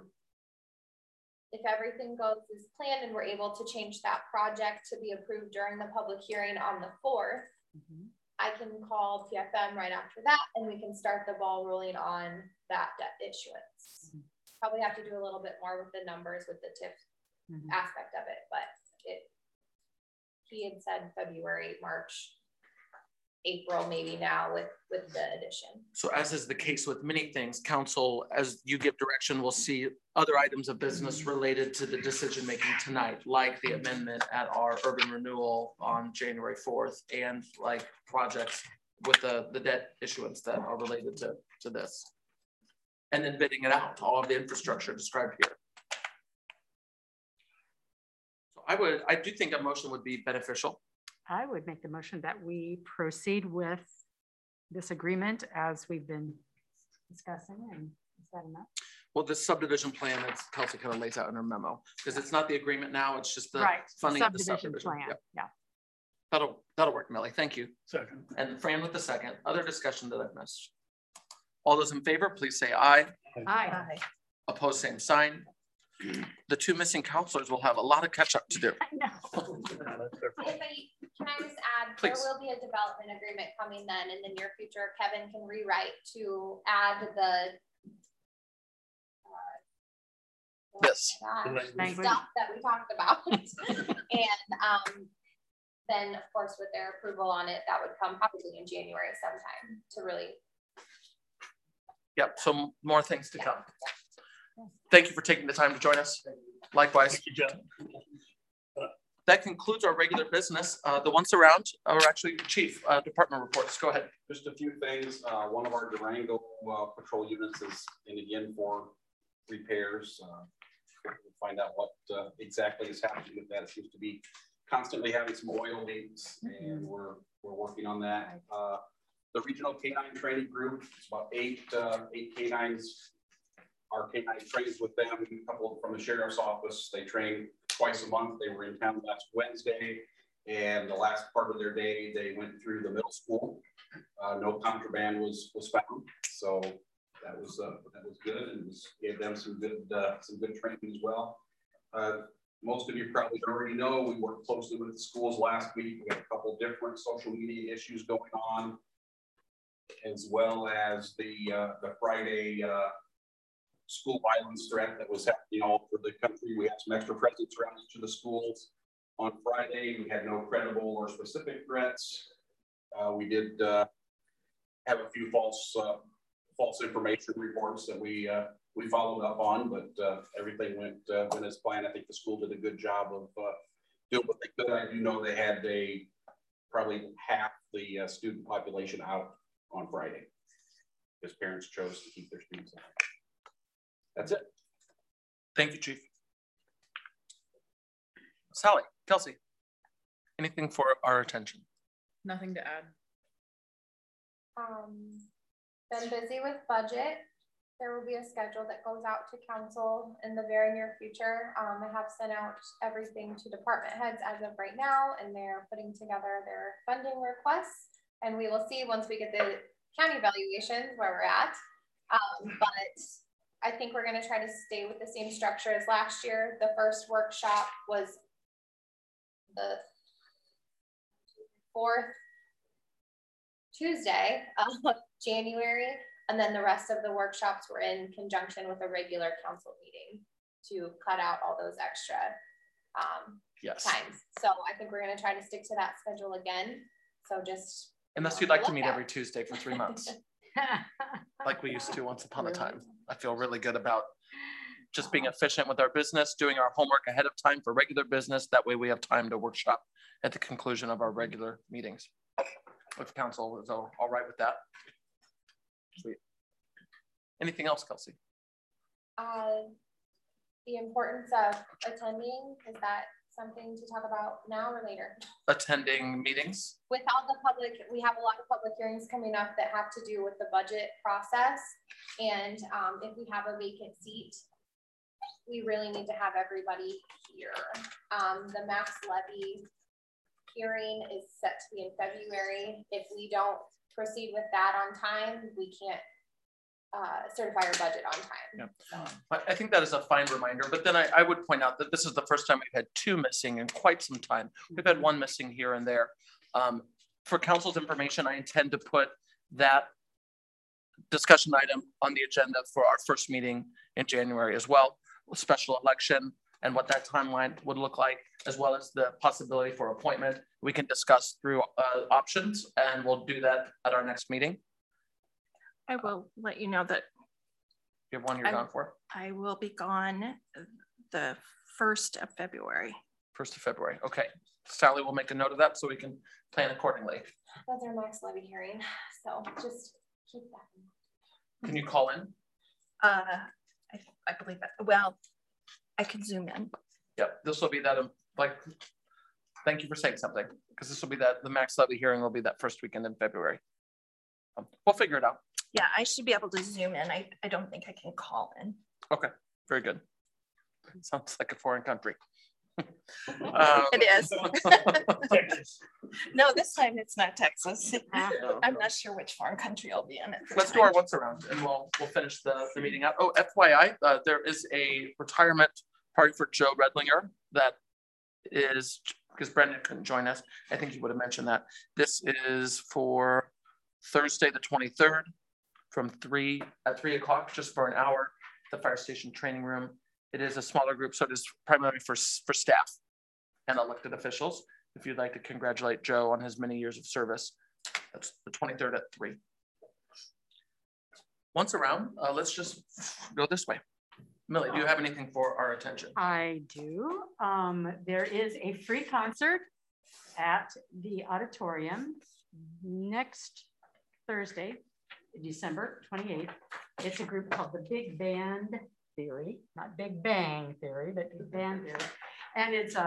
Speaker 6: if everything goes as planned and we're able to change that project to be approved during the public hearing on the 4th, I can call TFM right after that and we can start the ball rolling on that debt issuance. Probably have to do a little bit more with the numbers with the TIF aspect of it, but he had said February, March, April, maybe now with the addition.
Speaker 1: So as is the case with many things, council, as you give direction, we'll see other items of business related to the decision making tonight, like the amendment at our urban renewal on January 4th, and like projects with the debt issuance that are related to this. And then bidding it out, all of the infrastructure described here. So I do think a motion would be beneficial.
Speaker 4: I would make the motion that we proceed with this agreement as we've been discussing. And is that enough?
Speaker 1: Well, the subdivision plan that Kelsey kind of lays out in her memo, because it's not the agreement now, it's just the funding of the subdivision
Speaker 4: plan.
Speaker 1: Yeah. That'll work, Millie. Thank you.
Speaker 3: Second.
Speaker 1: And Fran with the second. Other discussion that I've missed. All those in favor, please say aye.
Speaker 4: Aye.
Speaker 1: Opposed, same sign. The two missing counselors will have a lot of catch up to do.
Speaker 6: Can I just add,
Speaker 1: Please.
Speaker 6: There will be a development agreement coming then in the near future. Kevin can rewrite to add the stuff that we talked about. And then of course with their approval on it, that would come probably in January sometime to really.
Speaker 1: Yep, so more things to come. Thank you for taking the time to join us. Likewise.
Speaker 3: Thank you, John.
Speaker 1: That concludes our regular business. The ones around are actually Chief Department reports. Go ahead.
Speaker 11: Just a few things. One of our Durango patrol units is in again for repairs. We'll find out what exactly is happening with that. It seems to be constantly having some oil leaks, and we're working on that. The regional canine training group, it's about eight canines. Our canine trains with them, a couple from the sheriff's office. They train twice a month. They were in town last Wednesday, and the last part of their day, they went through the middle school. No contraband was found, so that was good, and gave them some good training as well. Most of you probably already know we worked closely with the schools last week. We had a couple different social media issues going on, as well as the Friday school violence threat that was happening all over the country. We had some extra presence around each of the schools. On Friday, we had no credible or specific threats. We did have a few false information reports that we followed up on, but everything went as planned. I think the school did a good job of doing what they could. I do know they had probably half the student population out on Friday because parents chose to keep their students out. That's it.
Speaker 1: Thank you, Chief. Sally, Kelsey, anything for our attention?
Speaker 5: Nothing to add.
Speaker 6: Been busy with budget. There will be a schedule that goes out to council in the very near future. I have sent out everything to department heads as of right now, and they're putting together their funding requests. And we will see once we get the county valuations where we're at. But I think we're going to try to stay with the same structure as last year. The first workshop was the 4th Tuesday of January, and then the rest of the workshops were in conjunction with a regular council meeting to cut out all those extra times. So I think we're going to try to stick to that schedule again. So just
Speaker 1: unless you'd like to meet every Tuesday for 3 months. Like we used to once upon a time. I feel really good about just being efficient with our business, doing our homework ahead of time for regular business. That way we have time to workshop at the conclusion of our regular meetings. If council is all right with that. Sweet. Anything else, Kelsey?
Speaker 6: The importance of attending, is that something to talk about now or later?
Speaker 1: Attending meetings?
Speaker 6: With all the public, we have a lot of public hearings coming up that have to do with the budget process. And if we have a vacant seat, we really need to have everybody here. The max levy hearing is set to be in February. If we don't proceed with that on time, we can't certify our budget on time.
Speaker 1: Yeah.
Speaker 6: So.
Speaker 1: I think that is a fine reminder, but then I would point out that this is the first time we've had 2 missing in quite some time. We've had 1 missing here and there. For council's information, I intend to put that discussion item on the agenda for our first meeting in January as well, a special election and what that timeline would look like, as well as the possibility for appointment. We can discuss through options, and we'll do that at our next meeting.
Speaker 9: I will let you know that
Speaker 1: you have one you're gone for?
Speaker 9: I will be gone the 1st of February.
Speaker 1: 1st of February. Okay. Sally will make a note of that so we can plan accordingly.
Speaker 6: That's our max levy hearing. So just keep that in mind.
Speaker 1: Can you call in?
Speaker 9: I believe that. Well, I can Zoom in.
Speaker 1: Yep. This will be that, thank you for saying something, because this will be that, the max levy hearing will be that first weekend in February. We'll figure it out.
Speaker 9: Yeah, I should be able to Zoom in. I don't think I can call in.
Speaker 1: Okay, very good. Sounds like a foreign country.
Speaker 9: It is. No, this time it's not Texas. I'm not sure which foreign country I'll be in.
Speaker 1: Let's do our once around and we'll finish the meeting out. Oh, FYI, there is a retirement party for Joe Redlinger that is, because Brendan couldn't join us, I think he would have mentioned that. This is for Thursday the 23rd from 3 o'clock, just for an hour, the fire station training room. It is a smaller group, so it is primarily for staff and elected officials. If you'd like to congratulate Joe on his many years of service, that's the 23rd at 3. Once around, let's just go this way. Millie, do you have anything for our attention?
Speaker 4: I do. There is a free concert at the auditorium next Thursday, December 28th. It's a group called the Big Band Theory, not Big Bang Theory, but Big Band Theory. And it's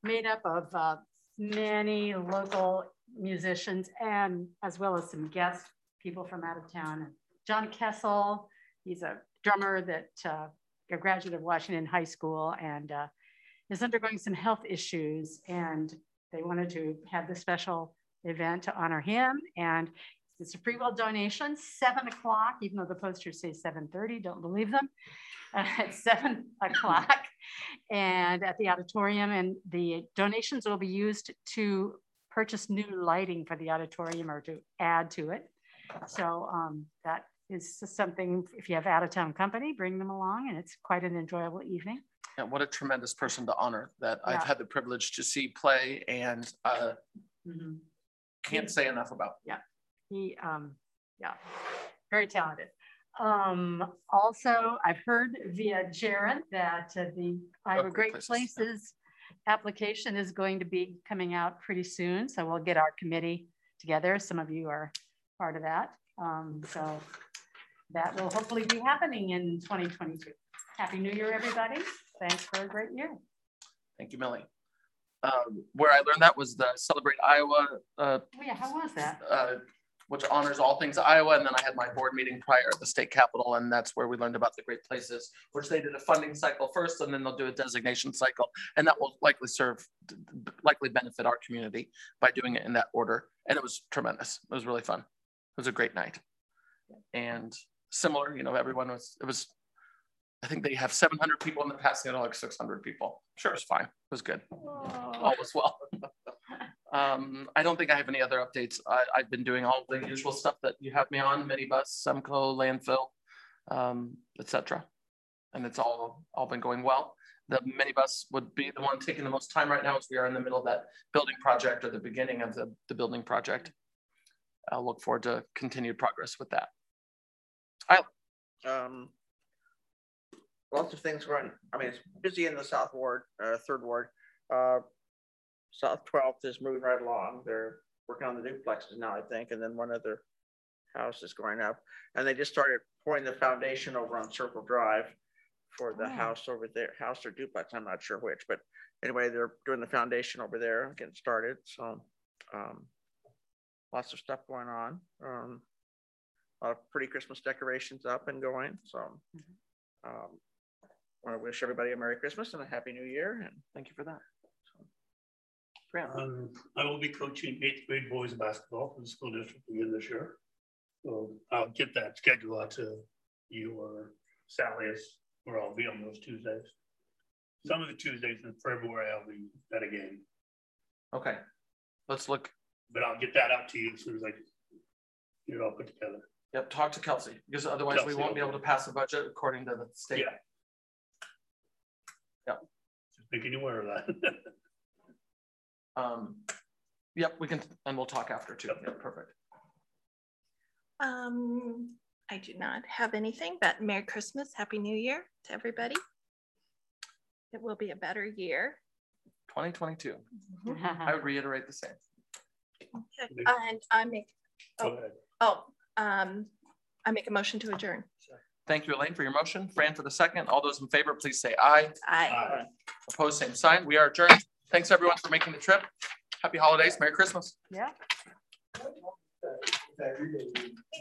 Speaker 4: made up of many local musicians and as well as some guest people from out of town. John Kessel, he's a drummer that a graduate of Washington High School and is undergoing some health issues, and they wanted to have this special event to honor him. And it's a free will donation, 7 o'clock, even though the posters say 7:30, don't believe them. It's 7 o'clock and at the auditorium, and the donations will be used to purchase new lighting for the auditorium or to add to it. So that is something, if you have out-of-town company, bring them along, and it's quite an enjoyable evening.
Speaker 1: Yeah, what a tremendous person to honor that I've had the privilege to see play, and can't say enough about.
Speaker 4: Yeah, he, very talented. Also, I've heard via Jared that the Iowa Great Places application is going to be coming out pretty soon. So we'll get our committee together. Some of you are part of that. So that will hopefully be happening in 2022. Happy New Year, everybody. Thanks for a great year.
Speaker 1: Thank you, Millie. Where I learned that was the Celebrate Iowa.
Speaker 4: Oh yeah, how was that?
Speaker 1: Which honors all things Iowa. And then I had my board meeting prior at the state capitol, and that's where we learned about the Great Places, which they did a funding cycle first, and then they'll do a designation cycle. And that will likely benefit our community by doing it in that order. And it was tremendous. It was really fun. It was a great night. And similar, everyone I think they have 700 people in the past, like 600 people. Sure, it's fine. It was good. All was well. I don't think I have any other updates. I've been doing all the usual stuff that you have me on: minibus, Semco, landfill, etc. And it's all been going well. The minibus would be the one taking the most time right now, as we are in the middle of that building project, or the beginning of the building project. I'll look forward to continued progress with that.
Speaker 14: Lots of things going. I mean, it's busy in the South Ward, Third Ward. South 12th is moving right along. They're working on the duplexes now, I think, and then one other house is going up. And they just started pouring the foundation over on Circle Drive for the house over there, house or duplex, I'm not sure which, but anyway, they're doing the foundation over there, getting started. So lots of stuff going on. A lot of pretty Christmas decorations up and going. So I want to wish everybody a Merry Christmas and a Happy New Year, and thank you for that.
Speaker 3: I will be coaching 8th grade boys basketball for the school district again this year. So I'll get that schedule out to you or Sally, where I'll be on those Tuesdays. Some of the Tuesdays in February, I'll be at a game.
Speaker 1: Okay, let's look.
Speaker 3: But I'll get that out to you as soon as I get it all put together.
Speaker 1: Yep, talk to Kelsey, because otherwise we won't be able to pass the budget according to the state.
Speaker 3: Yeah.
Speaker 1: Yep.
Speaker 3: Just making you aware of that.
Speaker 1: Yep, we can, and we'll talk after too. Yeah, perfect.
Speaker 9: I do not have anything, but Merry Christmas, Happy New Year to everybody. It will be a better year.
Speaker 1: 2022. I would reiterate the same.
Speaker 9: Okay. And I make I make a motion to adjourn.
Speaker 1: Thank you, Elaine, for your motion. Fran for the second. All those in favor, please say aye.
Speaker 9: Aye.
Speaker 1: Opposed, same sign. We are adjourned. Thanks everyone for making the trip. Happy holidays. Merry Christmas.
Speaker 4: Yeah.